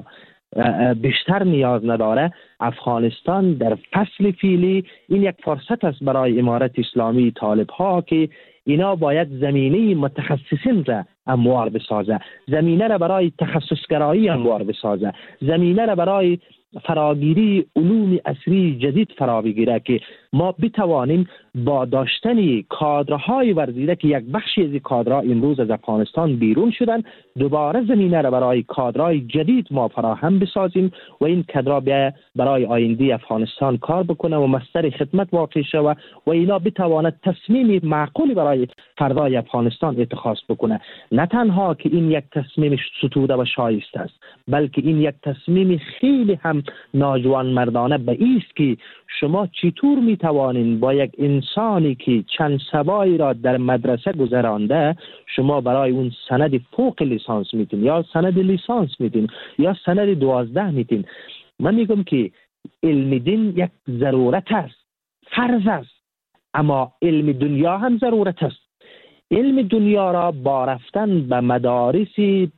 بیشتر نیاز نداره، افغانستان در فصل فعلی این یک فرصت است برای امارت اسلامی طالب ها که اینا باید زمینه متخصصین را اموار بسازه، زمینه را برای تخصصگرایی اموار بسازه، زمینه را برای فراگیری علوم عصری جدید فرا بگیره که ما بتوانیم با داشتن کادرهای ورزیده که یک بخشی از کادرها امروز از افغانستان بیرون شدن، دوباره زمینه را برای کادرهای جدید ما فراهم بسازیم و این کادرها برای آینده افغانستان کار بکنه و مصدر خدمت واقع شود و اینا بتواند تصمیم معقولی برای فردای افغانستان اتخاذ بکنه. نه تنها که این یک تصمیم ستوده و شایسته است، بلکه این یک تصمیم خیلی هم ناجوان مردانه به ایست که شما چطور میتوانین با یک انسانی که چند سبایی را در مدرسه گذرانده شما برای اون سند فوق لیسانس میتین یا سند لیسانس میتین یا سند 12 میتین. من میگم که علم دین یک ضرورت است، فرض است، اما علم دنیا هم ضرورت است. علم دنیا را با رفتن به مدارسی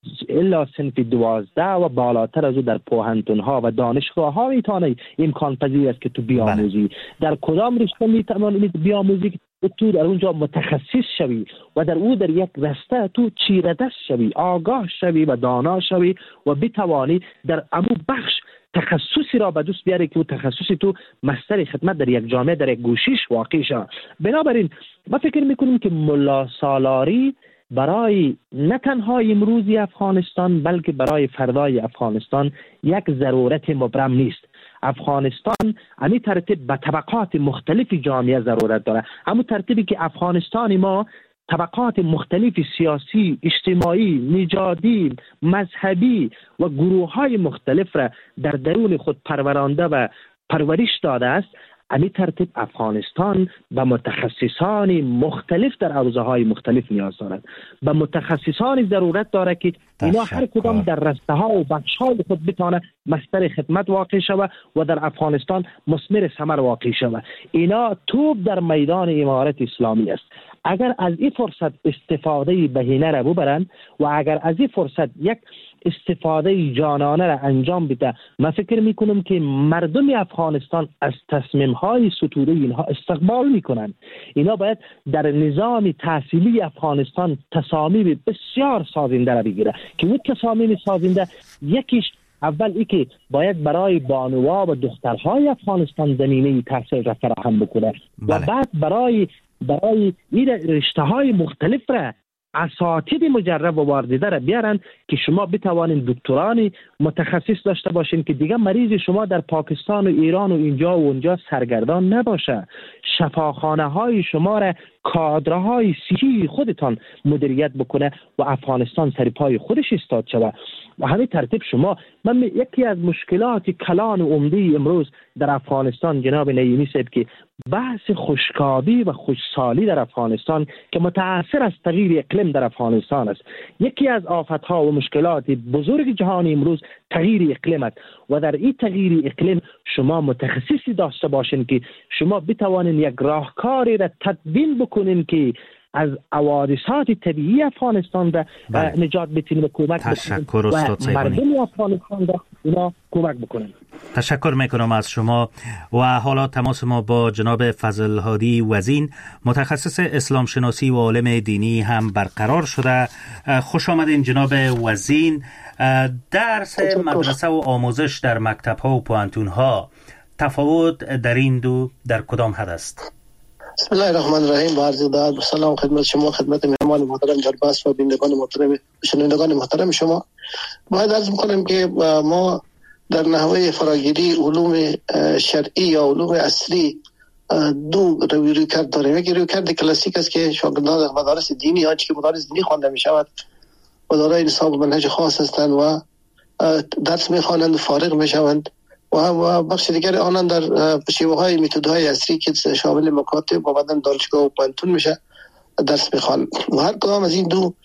الا صنف 12 و بالاتر از او در پوهنتون‌ها و دانشگاه‌ها میتونه امکان پذیر است که تو بیاموزی. در کدام رشته میتوانی بیاموزی که تو در اونجا متخصص شوی و در او در یک رشته تو چیره دست شوی، آگاه شوی و دانا شوی و بتوانی در امو بخش تخصصی را به دست بیاری که او تخصصی تو مصدر خدمت در یک جامعه در یک گوشیش واقع شد. بنابراین ما فکر میکنیم که ملا سالاری برای نه تنها امروزی افغانستان بلکه برای فردای افغانستان یک ضرورت مبرم نیست. افغانستان همین ترتیب به طبقات مختلف جامعه ضرورت داره، همون ترتیبی که افغانستان ما طبقات مختلف سیاسی، اجتماعی، نژادی، مذهبی و گروه‌های مختلف را در درون خود پرورانده و پرورش داده است، همین ترتیب افغانستان به متخصصان مختلف در حوزه‌های مختلف نیاز دارد. به متخصصان ضرورت داره که اینا هر کدام در رشته‌ها و بخش‌های خود بتونه مصدر خدمت واقع شود و در افغانستان مثمر ثمر واقع شود. اینا توپ در میدان امارت اسلامی است. اگر از این فرصت استفاده بهینه را ببرند و اگر از این فرصت یک استفاده جانانه را انجام بده، من فکر میکنم که مردم افغانستان از تصمیم‌های ستوده اینها استقبال میکنند. اینا باید در نظام تحصیلی افغانستان تصامیم بسیار سازنده را بگیره که اون تصامیم سازنده یکیش اول ای که باید برای بانوها و دخترهای افغانستان زمینه تحصیل را فراهم بکنه و بعد برای این رشته‌های مختلف را اساتید مجرب و واردیده را بیارن که شما بتوانید دکتران متخصص داشته باشین که دیگه مریض شما در پاکستان و ایران و اینجا و اونجا سرگردان نباشه. شفاخانه های شما را کادرهای سیاسی خودتان مدیریت بکنه و افغانستان سر پای خودش ایستاد شود. و همین ترتیب شما من یکی از مشکلات کلان و عمده امروز در افغانستان جناب نعیمی صاحب که بحث خشکابی و خشکسالی در افغانستان که متأثر از تغییر اقلیم در افغانستان است. یکی از آفت‌ها و مشکلات بزرگ جهانی امروز تغییر اقلیم است و در این تغییر اقلیم شما متخصصی داشته باشین که شما بتوانین یک راهکاری را تدوین بکنین که از حوادثات طبیعی افغانستان را نجات بدین و کمک بکنین و مردم افغانستان را اینا کمک بکنین. تشکر میکنم از شما. و حالا تماس ما با جناب فضل هادی وزین متخصص اسلام شناسی و عالم دینی هم برقرار شده. خوش آمدین جناب وزین. درس مدرسه و آموزش در مکتب ها و پوهنتون ها تفاوت در این دو در کدام حد است؟ بسم الله الرحمن الرحیم. با عرض ادب و سلام خدمت شما، خدمت مهمان محترم جرباس و بینندگان محترم شنوندگان محترم شما. باید عرض میکنم که ما در نحوه فراگیری علوم شرعی یا علوم اصلی دو رویکرد داریم. یک رویکرد کلاسیک است که شاگردان در مدارس دینی آنچه که مدارس دینی خوانده می شود و دارای نصاب و منهج خاص هستند و درس می خوانند و فارغ می شوند و بخش دیگر آنان در شیوه‌های متدهای عصری که شامل مکاتب و بعداً دانشگاه و پوهنتون میشه درس میخوان و هر کدام از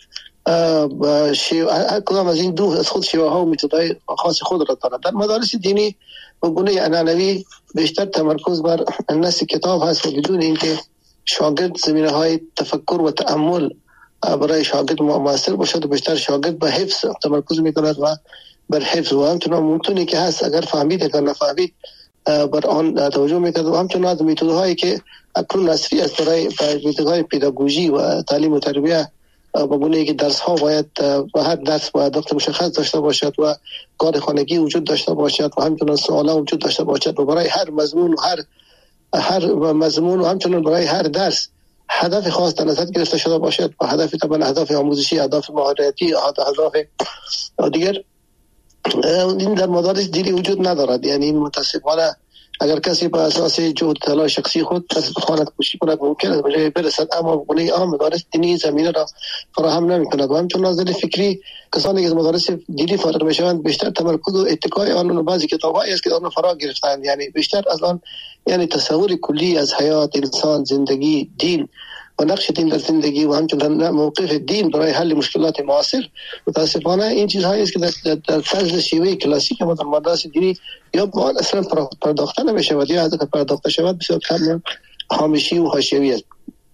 این دو از خود شیوه‌ها و متدهای خاص خود را دارد. در مدارس دینی به گونه عنعنوی بیشتر تمرکز بر نص کتاب هست و بدون اینکه شاگرد زمینه‌های تفکر و تأمل برای شاگرد موثر باشد و بیشتر شاگرد به حفظ تمرکز میکند و بر حفظ و همچنان ممتونی که هست اگر فهمید اگر نفهمید بر آن توجه میکرد و همچنان از متدهای که اکنون عصری است برای متدهای پداگوژی و تعلیم و تربیه با گونه که درس ها باید و هر درس باید وقت مشخص داشته باشد و کار خانگی وجود داشته باشد و همچنان سوالا وجود داشته باشد و برای هر مضمون و همچنان برای هر درس هدف خاص در نظر گرفته شده باشد و هدف طبعا هدف آموزشی، هدف مهارتی، هدف دیگر این در مدارس دینی وجود ندارد. یعنی متاسفانه اگر کسی به اساس جهد تلاش شخصی خود بخواند کوشش کند ممکن است به جای برسد، اما به گونه عام مدارس دینی زمینه را فراهم نمی‌کند و همچون نظر فکری کسانی که از مدارس دینی فارغ میشوند بیشتر تمرکز و اتکای آنان و بعضی کتاب‌هایی است که آنها فرا گرفتند، یعنی بیشتر از آن یعنی تصور کلی از حیات انسان، زندگی، دین و نقش دین در زندگی و همچنین موقف دین برای حل مشکلات معاصر. متاسفانه این چیزهایی است که در طرز شیوه کلاسیک ما در مدارس دینی یا با اصلا پرداخته نمی‌شود یا اگر پرداخته شود بسیار کم هامشی و حاشیه‌ای است.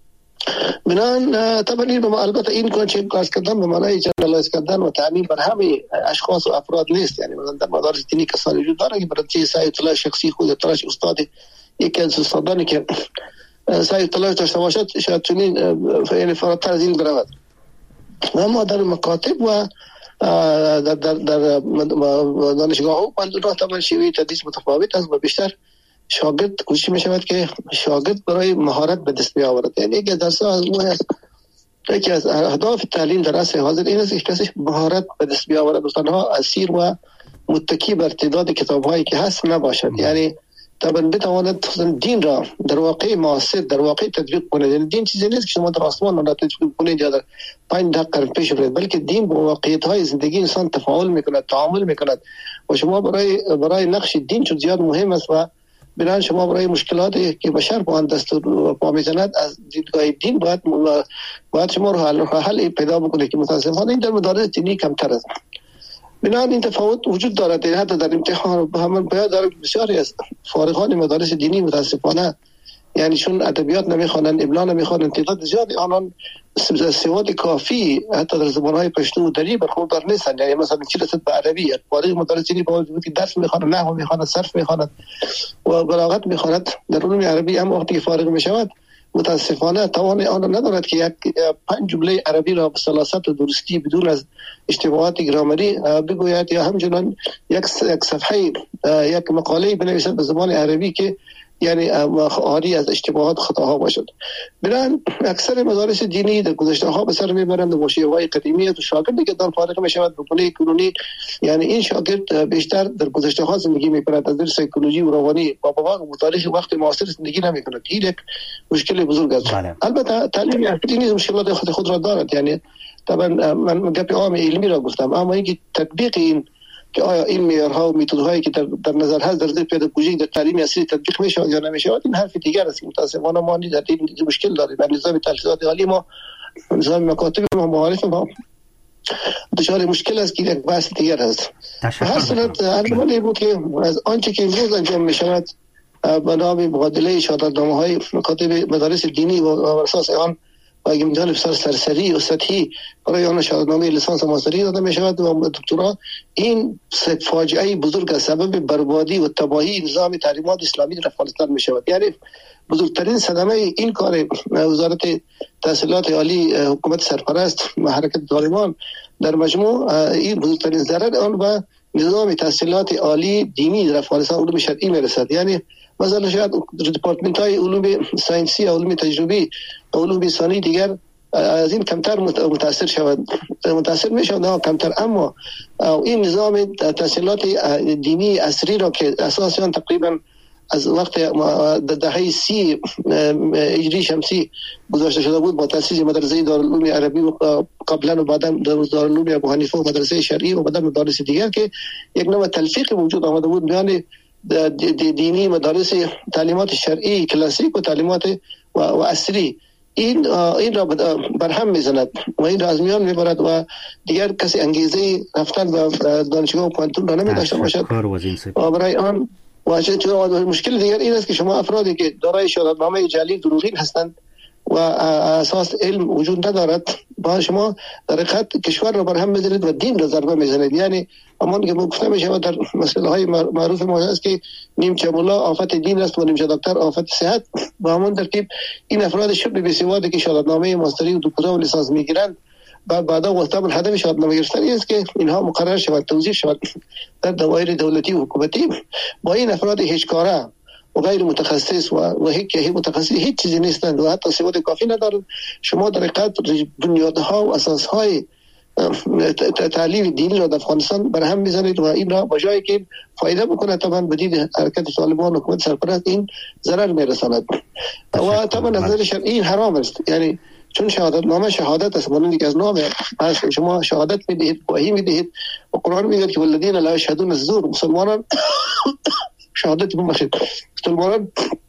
بنابراین طبعا البته این کانچه کار کردن به معنای جنرالایز کردن و تعمیم بر همه اشخاص و افراد نیست. یعنی مثلا در مدارس دینی کسانی وجود دارند که برای سعی تلاش شخصی خود تلاش استاد یکی از استادانی که سعی تلاش داشته باشد شاید چنین یعنی فراتر از این برود. اما در مکاتب و در دانشگاه و پوهنتون‌ها طبعا شیوه تدریس متفاوت است و بیشتر شاگرد کوشش می شود که شاگرد برای مهارت به دست بیاورد. یعنی یک درس از یکی از اهداف تعلیم در عصر حاضر این است که کسی مهارت به دست بیاورد و تنها اسیر و متکی بر تعداد کتاب‌هایی که هست نباشد. یعنی طبعا بتواند دین را در واقع معاصر در واقع تطبیق کنه. یعنی دین چیزی نیست که شما در آسمان را تطبیق کنید یا در 5 دقیقه پیش برید، بلکه دین با واقعیت‌های زندگی انسان تفاعل می‌کند، تعامل می‌کند و شما برای نقش دین چون زیاد مهم است و بنابراین شما برای مشکلاتی که بشر با آن دستور پا می‌زند از دیدگاه دین باید شما رو حل پیدا بکنید که متأسفانه این در مدارس دینی کمتر است. بنابراین این تفاوت وجود دارد. حتی در امتحان همون باید داره بسیاری از فارغان مدارس دینی متاسفانه یعنی چون ادبیات نمیخوانند، املا نمیخوانند، تعداد زیادی آنان سواد کافی حتی در زبان‌های پشتو و دری برخوردار نیستند. یعنی مثلا 40% به عربی فارغ مدارس دینی با وجودی درس میخوانند، نحو میخوانند، صرف میخوانند و بلاغت میخوانند در علوم عربی، اما وقتی فارغ میشود متاسفانه توان آن را ندارد که یک 5 جمله عربی را به سلاست و درستی بدون از اشتباهات گرامری بگوید یا همچنان یک صفحه یک مقاله بنویسد به زبان عربی که یعنی خالی از اشتباهات خطاها باشد. برای اکثر مدارس دینی در گذشته ها به سر میبرند با شیوه‌های قدیمی و شاگردی که دان فارغ میشود به گونه کنونی، یعنی این شاگرد بیشتر در گذشته ها زندگی میکند، از نظر سایکولوژی و روانی با تاریخ وقت معاصر زندگی نمیکند. این یک مشکل بزرگ است. البته تعلیم دینی مشکلات خود را دارد، یعنی طبعا من گپ عام علمی را گفتم، اما اینکه تطبیق این که آیا این معیارها و متدهایی که در نظر هست در ضد پداگوژیک در تعلیم اصلی تطبیق میشه یا نمیشه، این حرف دیگر است. متاسفانه ما در این مشکل داریم. در نظام تحصیلات عالی ما، نظام مکاتب ما معارف ما دچار مشکل است که یک بحث دیگر است. هر صورت علمانی بود که از آنچه که امروز انجام میشود به نام مبادله شهادتنامه‌های مکاتب مدارس دینی و اساس آن و امتحان بسیار سرسری و سطحی برای آن شهادتنامه لیسانس و ماستری داده می شود و دکترا، این فاجعه بزرگ است، سبب بربادی و تباهی نظام تعلیمات اسلامی در افغانستان می شود. یعنی بزرگترین صدمه این کار وزارت تحصیلات عالی حکومت سرپرست و حرکت طالبان در مجموع، این بزرگترین ضرر آن و نظام تحصیلات عالی دینی در افغانستان علوم شرعی می رسد. یعنی مثلا شاید دپارتمنت های علوم ساینسی، علوم تجربی، علوم ثانی دیگر از این کمتر متاثر شود، متاثر می شود کمتر، اما این نظام تحصیلات دینی عصری را که اساساً تقریبا از وقت دهه 30 هجری شمسی گذاشته شده بود با تأسیس مدرسه دارالعلوم عربی و قبلا و بعدا دارالعلوم ابو حنیفه و مدرسه شرعی و بعدا مدارس دیگر که یک نوع تلفیق وجود آمده بود میان دینی مدارس تعلیمات شرعی کلاسیک و تعلیمات و عصری. این را برهم میزند و این را از میان میبرد و دیگر کسی انگیزه رفتن به دانشگاه و پانتون را نمیداشته باشد و برای آن مشکل دیگر این است که شما افرادی که دارای شهادتنامه جعلی دروغین هستند و اساس علم وجود ندارد، با شما در حقیقت کشور را برهم میزنید و دین را ضربه میزنید. یعنی همان که گفته میشه در مسئله های معروف ما است که نیمچه مولا آفت دین است و نیمچه دکتر آفت صحت. با همان ترتیب این افراد شبه بی‌سوادی که شهادتنامه ماستری و دکترا و لیسانس میگیرند بعدا وقتاب الهدف شهادتنامه گرفتن است که اینها مقرر شود، توزیع شود در دوایر دولتی و حکومتی. با این افراد هیچکاره و غیر متخصص و هیچ متخصص هیچ چیزی نیستند و حتی سواد کافی ندارند. شما در حقیقت بنیادها و اساسهای تعلیم دینی را در افغانستان برهم میزنید و این را با جایی که فایده بکنه طبعا به دید حرکت طالبان و حکومت سرپرست این ضرر میرساند و طبعا از نظر شرعی حرام است. یعنی چون شهادتنامه شهادت است، مانند که از نام است، شما شهادت میدهید، گواهی میدهید و قرآن میگه که والذین لا یشهدون الزور، مسلمانان شهادت مسلمانان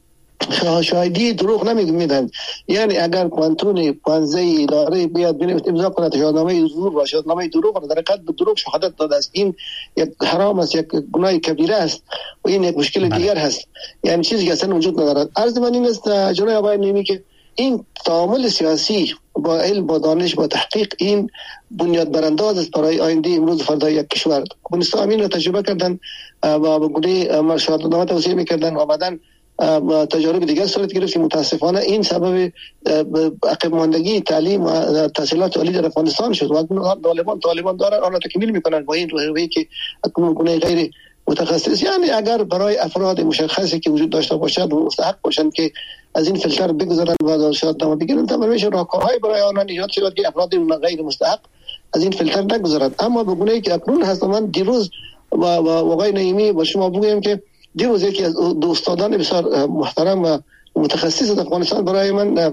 شاهدی دروغ نمیدن. یعنی اگر پانزه اداره بیاد بنویسه امضا کنه شهادتنامه زور و شهادتنامه دروغ را در حقیقت به دروغ شهادت داده است، این یک حرام است، یک گناه کبیره است و این یک مشکل دیگر هست. یعنی چیزی که اصلا وجود ندارد. عرض من این است جناب آقای نیمی که این تعامل سیاسی با علم، با دانش، با تحقیق این بنیاد برانداز است برای آینده امروز و فردا یک کشور. افغانستان این را تجربه کردن و به گونه شهادتنامه توسعه می‌کردن و بعداً تجارب دیگر صورت گرفت. متاسفانه این سبب عقب ماندگی تعلیم و تحصیلات عالی در افغانستان شد و طالبان دارن آن را تکمیل میکنن با این رویه‌ای که اکنون گونه غیر متخصص. یعنی اگر برای افراد مشخصی که وجود داشته باشد و مستحق باشند که از این فیلتر بگذارند و شهادتنامه بگیرند، طبعا میشه راهکارهای برای آنها ایجاد شود که افراد غیر مستحق از این فیلتر نگذارند. اما به گونه‌ای که اکنون هست، من دیروز و آقای نعیمی با شما بگویم که دیروز یکی از استادان بسیار محترم و متخصص در افغانستان برای من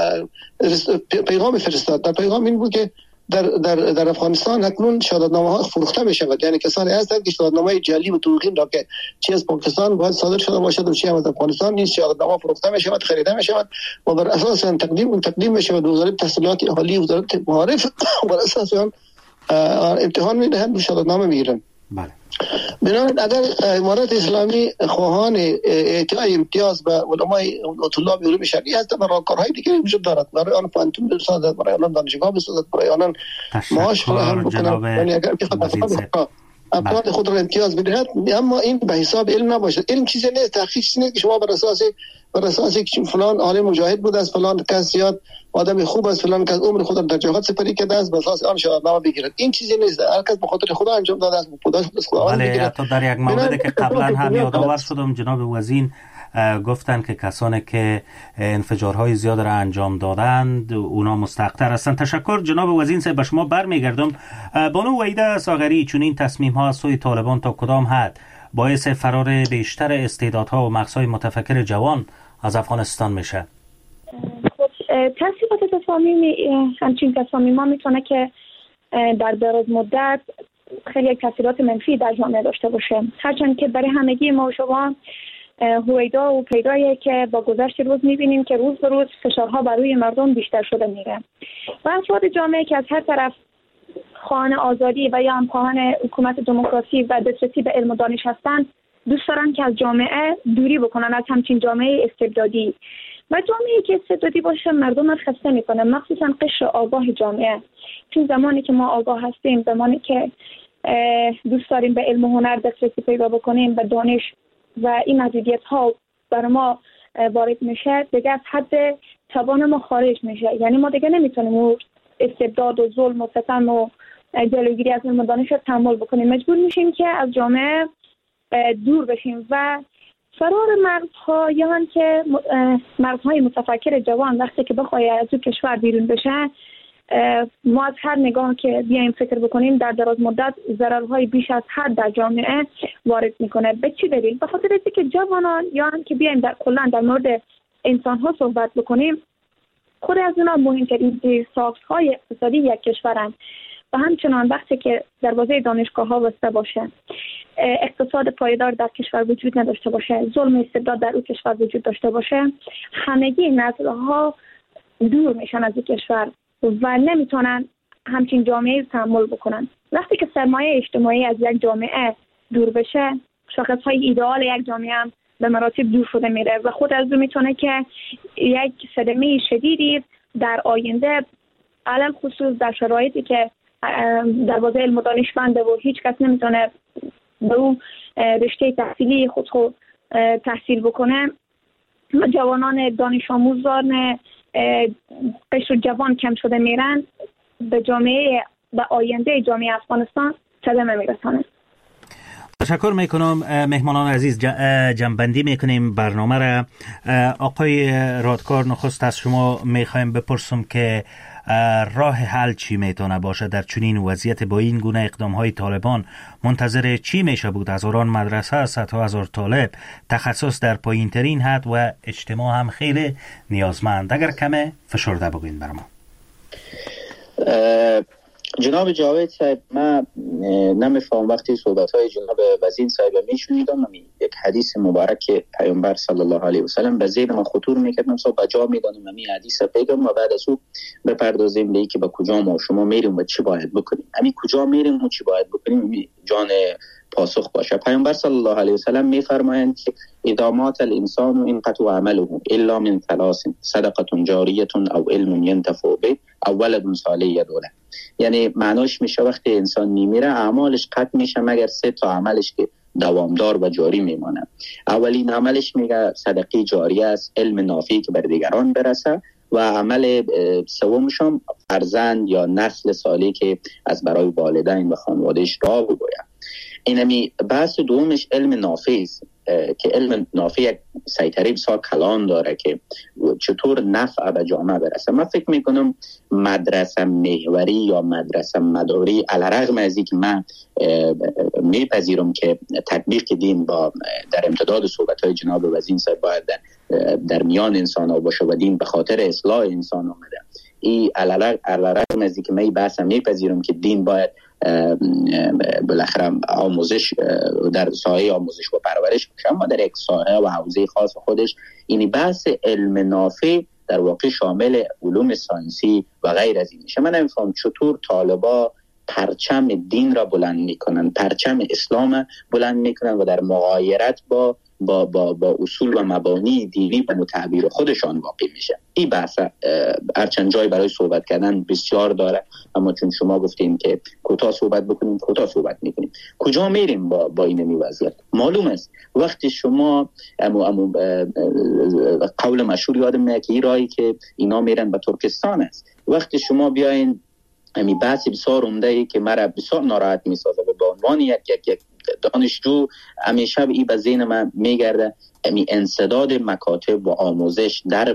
پیغام فرستاد. در پیغام این بود که در افغانستان اکنون شهادتنامه ها فروخته می شود. یعنی کسانی هستند که شهادتنامه جعلی و دروغین را که چی از پاکستان باید صادر شده باشد و چی از افغانستان نیست، شهادتنامه فروخته می شود، خریده می شود و بر اساس آن تقدیم می شود وزارت تحصیلات عالی و وزارت معارف بر اساس آن امتحان می دهند و شهادتنامه می گیرند. بله. بنابراین اگر امارت اسلامی خواهان اعطای امتیاز به علمای و طلاب علوم شرعی هست، راهکارهای دیگری وجود دارد برای آن پانتون بسازد، برای آن دانشگاه بسازد، برای آن معاش فراهم بکنند. یعنی اگر افراد خود را امتیاز بدهد، اما این به حساب علم نباشد. علم چیزی نیست، تحقیق چیزی نیست که شما بر اساس فلان عالم مجاهد بود از فلان کس زیاد آدم خوب است فلان که از عمر خود در جهاد سپری کرده است بساس آن شهادتنامه بگیرد. این چیزی نیست، هر کس به خاطر خدا انجام داده است، خدا خداوند بله. حتی در یک موردی که قبلا هم یادآور شدم جناب وزین گفتن که کسانی که انفجارهای زیاد را انجام دادند اونا مستحق‌تر هستند. تشکر جناب وزین صاحب. به شما برمیگردم. بانو وحیده ساغری، چون این تصمیم ها از سوی طالبان تا کدام حد باعث فرار بیشتر استعدادها و مغزهای متفکر جوان از افغانستان میشه؟ تصویبات همچین تصمیم ها میتونه که در دراز مدت خیلی تاثیرات منفی در جامعه داشته باشه، هرچند که برای همگی ما و شما هویدا و پیدایه که با گذشت روز میبینیم که روز به روز فشارها بر روی مردم بیشتر شده میره و افراد جامعه که از هر طرف خواهان آزادی و یا هم خواهان حکومت دموکراسی و دسترسی به علم و دانش هستند، دوست دارن که از جامعه دوری بکنن، از همچین جامعه استبدادی. و جامعه‌ای که استبدادی باشه مردم رو خسته میکنه، مخصوصا قشر آگاه جامعه. چون زمانی که ما آگاه هستیم، زمانی که دوست داریم به علم و هنر دسترسی پیدا بکنیم، به دانش و این محدودیت ها بر ما وارد میشه، دیگه از حد توان ما خارج میشه. یعنی ما دیگه نمیتونیم استبداد و ظلم و ستم و جلوگیری از علم و دانش رو تحمل بکنیم، مجبور میشیم که از جامعه دور بشیم و فرار مردها یا هم که مردهای متفکر جوان وقتی که بخواه از اون کشور بیرون بشه، ما از هر نگاه که بیایم فکر بکنیم در دراز مدت ضررهای بیش از حد در جامعه وارد میکنه. به چی دلیل؟ به خاطر اینکه جوانان یا هم که بیایم در کلا در مورد انسان ها صحبت بکنیم، خود از اونا مهمترین زیرساخت‌های اقتصادی یک کشورند و همچنان وقتی که دروازه دانشگاه ها بسته باشه، اقتصاد پایدار در کشور وجود نداشته باشه، ظلم استبداد در اون کشور وجود داشته باشه، همگی نسل‌ها دور میشن از این کشور و نمیتونن همچین جامعه تحمل بکنن. وقتی که سرمایه اجتماعی از یک جامعه دور بشه، شاخص‌های ایدئال یک جامعه هم به مراتب دور شده میره و خود از اون میتونه که یک صدمه شدیدی در آینده، علل خصوص در شرایطی که دروازه علم و دانش بنده و هیچ کس نمیتونه به اون رشته تحصیلی خود تحصیل بکنه، جوانان دانش آموزان قشر جوان کم شده میرن، به جامعه و آینده جامعه افغانستان صدمه میرسانه. تشکر میکنم. مهمانان عزیز، جنبندی میکنیم برنامه را. آقای رادکار، نخست از شما میخوایم بپرسم که راه حل چی میتونه باشه در چنین وضعیت؟ با این گونه اقدام های طالبان منتظر چی میشه بود؟ هزاران مدرسه، صدها هزار طالب، تخصص در پایین ترین حد و اجتماع هم خیلی نیازمند. اگر کمه فشرده بگوین بر ما. جناب جاوید صاحب، من نمیفهم وقتی صحبت‌های جناب وزین صاحب میشنیدم، یک حدیث مبارک پیامبر صلی الله علیه و سلم به ذهن من خطور میکردم، صاحب بجا میدانم همین حدیث پیغام و بعد از او بپردازیم به که به کجا ما شما میریم و چی باید بکنیم. همین کجا میریم و چی باید بکنیم جان پاسخ باشه. پیامبر صلی الله علیه و سلم میفرمایند که اذا مات الانسان انقطع عمله الا من ثلاث: صدقه جاریه او علم ينتفع به او ولد صالح يدعو له. یعنی معناش میشه وقتی انسان میمیره اعمالش قطع میشه مگر 3 تا عملش که دوامدار و جاری میمانه. اولین عملش میگه صدقه جاریه است، علم نافعی که بر دیگران برسه، و عمل سومش هم فرزند یا نسل صالح که از برای والدین و خانوادهش راه بگوید. اینمی بحث دومش علم نافع است که علم نافع یک سیطره بسیار کلان داره که چطور نفع به جامعه برسه. من فکر میکنم مدرسه محوری یا مدرسه مداری، علیرغم از اینکه من میپذیرم که تطبیق دین با در امتداد صحبت‌های جناب وزین صاحب باید در میان انسان ها باشه و دین به خاطر اصلاح انسان آمده، این علیرغم از اینکه من بحثم میپذیرم که دین باید بالاخره آموزش در ساحه آموزش و پرورش باشه، اما در یک ساحه و حوزه خاص خودش این بحث علم نافع در واقع شامل علوم ساینسی و غیر از این میشه. من نمیفهم چطور طالبا پرچم دین را بلند میکنن، پرچم اسلام بلند میکنن و در مغایرت با اصول و مبانی دینی و تعبیر خودشان واقع میشه. این بحث هرچند جای برای صحبت کردن بسیار داره، اما چون شما گفتیم که کوتاه صحبت بکنیم، کوتاه صحبت میکنیم. کجا میریم با این وضعیت؟ معلوم است وقتی شما قول مشهور یادم میاد که این راهی که اینا میرن به ترکستان است. وقتی شما بیاین همین بحثی بسیار عمده ای که مرا بسیار ناراحت میسازه و به عنوان یک دانشجو همیشه این به ذهن من میگرده، همین انسداد مکاتب و آموزش، در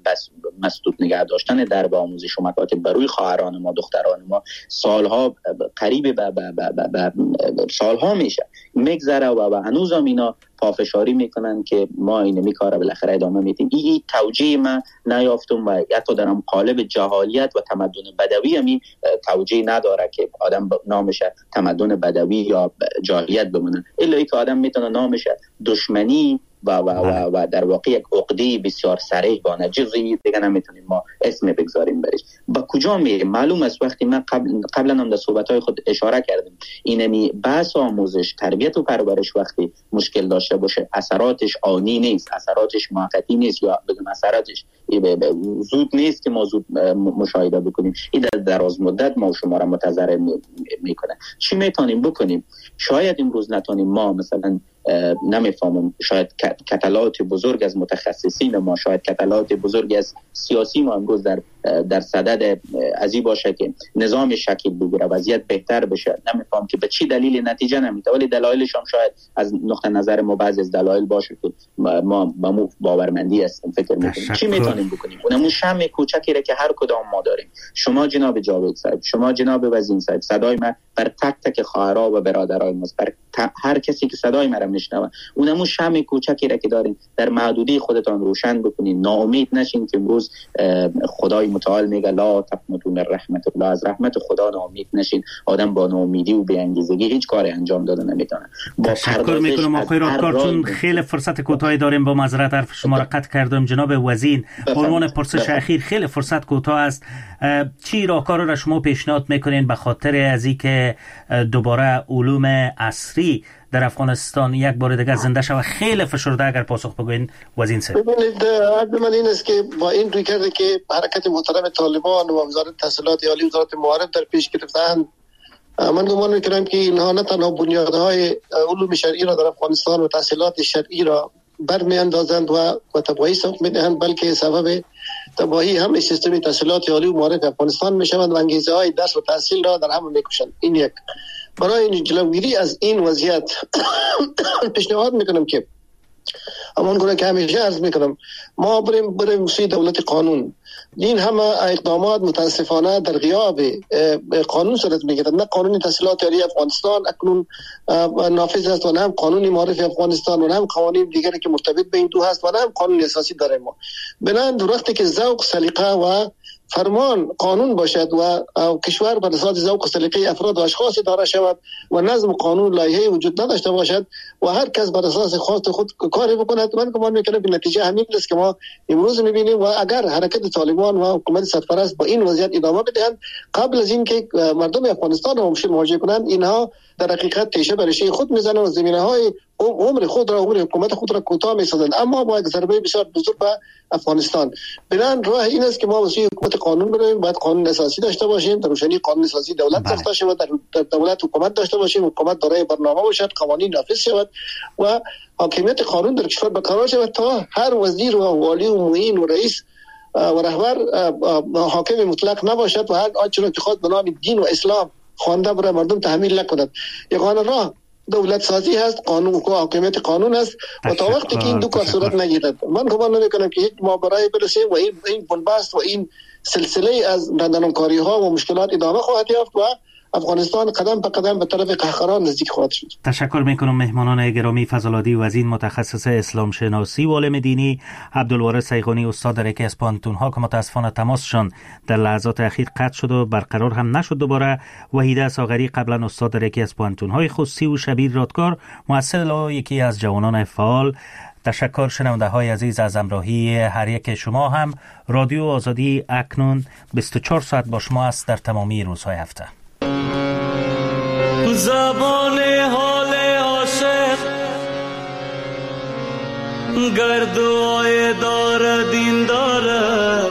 مسدود نگه داشتن درب آموزش و مکاتب بروی خواهران ما، دختران ما سالها قریب به سالها میشه میگذره و هنوز هم اینا پافشاری میکنن که ما اینمی کارا بالاخره ادامه میدیم. این توجیه من نیافتم و حتی در قالب جهالیت و تمدن بدوی همی توجیه نداره که آدم نامش تمدن بدوی یا جاهلیت بمونه، الا ای که آدم میتونه نامش دشمنی و در واقع یک عقده بسیار صریح با نجزی دیگه نمیتونیم ما اسم بگذاریم برش. با کجا میریم؟ معلوم است وقتی من قبلا هم در صحبت‌های خود اشاره کردم، اینمی بحث آموزش، تربیت و پرورش وقتی مشکل داشته باشه اثراتش آنی نیست، اثراتش موقتی نیست، یا بگم اثراتش زود نیست که ما زود مشاهده بکنیم. این در دراز مدت ما شما را متضرر میکنه. چی میتونیم بکنیم؟ شاید امروز نتونیم ما مثلا نمیفهمم، شاید کتلات بزرگ از متخصصین ما، شاید کتلات بزرگ از سیاسی ما امروز در صدد ازی باشه که نظام شکل بگیره، وضعیت بهتر بشه. نمیفهم که به چی دلیل نتیجه نمیده، ولی دلایلش هم شاید از نقطه نظر ما بعضی از دلایل باشه که ما با مو باورمندی هستیم فکر میکنیم. چی میتونیم بکنیم؟ اونمون شمع کوچکی را که هر کدام ما داریم، شما جناب جاوید صاحب، شما جناب وزین صاحب، صدای من بر تک تک خواهرها و برادرای ما، بر هر کسی که صدای من میشنوه، اونمون شمع کوچکی را که دارین در محدوده خودتان روشن بکنین. ناامید نشین که امروز خدای متعال میگه لا تقنطوا من رحمت الله، از رحمت خدا ناامید نشین. آدم با ناامیدی و بی‌انگیزگی هیچ کاری انجام دادن نمیتونه. تشکر میکنم آقای راهکار، چون خیلی فرصت کوتاهی داریم، با معذرت حرف شما را قطع کردم. جناب وزین، عنوان پرسش اخیر، خیلی فرصت کوتاه است، چی راهکار را شما پیشنهاد میکنین به خاطر از اینکه دوباره علوم عصری در افغانستان یک بار دیگر زنده شود؟ خیلی فشرده اگر پاسخ بگوین وزین صاحب. ببینید، عرض من این است که با این روی کرده که حرکت محترم طالبان و وزارت تحصیلات عالی، وزارت معارف در پیش گرفتن، من گمان میکنم که اینها نه تنها بنیادهای علوم شرعی را در افغانستان و تحصیلات شرعی را برمیاندازند و تباهی سوق میدهند، بلکه سبب تباهی هم سیستم تحصیلات عالی و معارف افغانستان میشوند و انگیزه های درس و تحصیل را در هم میکشند. این یک. برای جلوگیری از این وضعیت پیشنهاد میکنم که همان گونه که همیشه عرض میکنم، ما بریم سوی دولت قانون. این همه اقدامات متاسفانه در غیاب قانون صورت میگیرد. نه قانون تحصیلات عالی افغانستان اکنون نافذ است و نه هم قانون معارف افغانستان و نه هم قوانین دیگری که مرتبط به این دو هست و نه هم قانون اساسی داریم. ما بنابراین وقتی که ذوق، سلیقه و فرمان قانون باشد و کشور بر اساس ذوق و سلیقه افراد و اشخاص اداره شود و نظم قانون لایحه وجود نداشته باشد و هر کس بر اساس خواست خود کاری بکند، من گمان میکنم که نتیجه همین است که ما امروز میبینیم. و اگر حرکت طالبان و حکومت سرپرست با این وضعیت ادامه بدهند، قبل از اینکه مردم افغانستان را مواجه کنند، اینها در حقیقت تیشه بر ریشه خود میزنند و زمینه‌های عمر خود را، عمر حکومت خود را کوتاه می‌سازند، اما با یک ضربه بسیار بزرگ به افغانستان. بنابراین راه این است که ما واسه حکومت قانون بریم، باید قانون اساسی داشته باشیم، در روشنی قانون اساسی دولت ساخته شود، در دولت حکومت داشته باشیم، حکومت دارای برنامه باشد، قوانین نافذ شود و حاکمیت قانون در کشور برقرار شود تا هر وزیر و والی و معین و رئیس و رهبر حاکم مطلق نباشد و هر آنچه که خود به نام دین و اسلام خوانده برای مردم تحمیل نکند. یگانه راه دولت سازی هست، قانون و حاکمیت قانون است و تا وقتی که این دو کار صورت نگیرد، من گمان نمی‌کنم که یک ماجرای برسه و این بنبست و این سلسله از رندانکاری ها و مشکلات ادامه خواهد یافت و افغانستان قدم به قدم به طرف قهقرا نزدیک خواهد شد. تشکر میکنم مهمانان گرامی، فضل‌الدی وزین متخصص اسلام شناسی و علم دینی، عبدالوارث سیغانی استاد در یکی از پانتون‌ها که متاسفانه تماسشان در لحظات اخیر قطع شد و برقرار هم نشد دوباره، وحیده ساغری قبلا استاد در یکی از پانتون‌های خصوصی و شبیر رادکار مؤثر و یکی از جوانان فعال. تشکر شنونده های عزیز از همراهی هر یک شما. هم رادیو آزادی اکنون 24 ساعت با شما است در تمامی روزهای هفته. زبان حال عاشق گر دعای دارد این دارد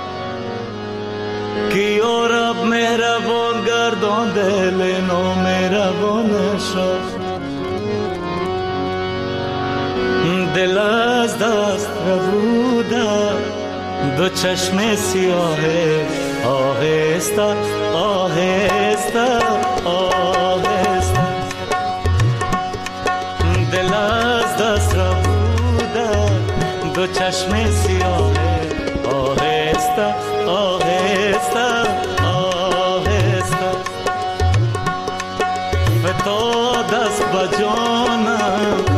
که یا رب مهربان گردان دل نامهربانش را. دل از دست ربوده دو چشم سیاه آهسته آهسته آهسته. دل از دست ربوده دو چشم سیاه آهسته آهسته آهسته. فتاد دست بجانم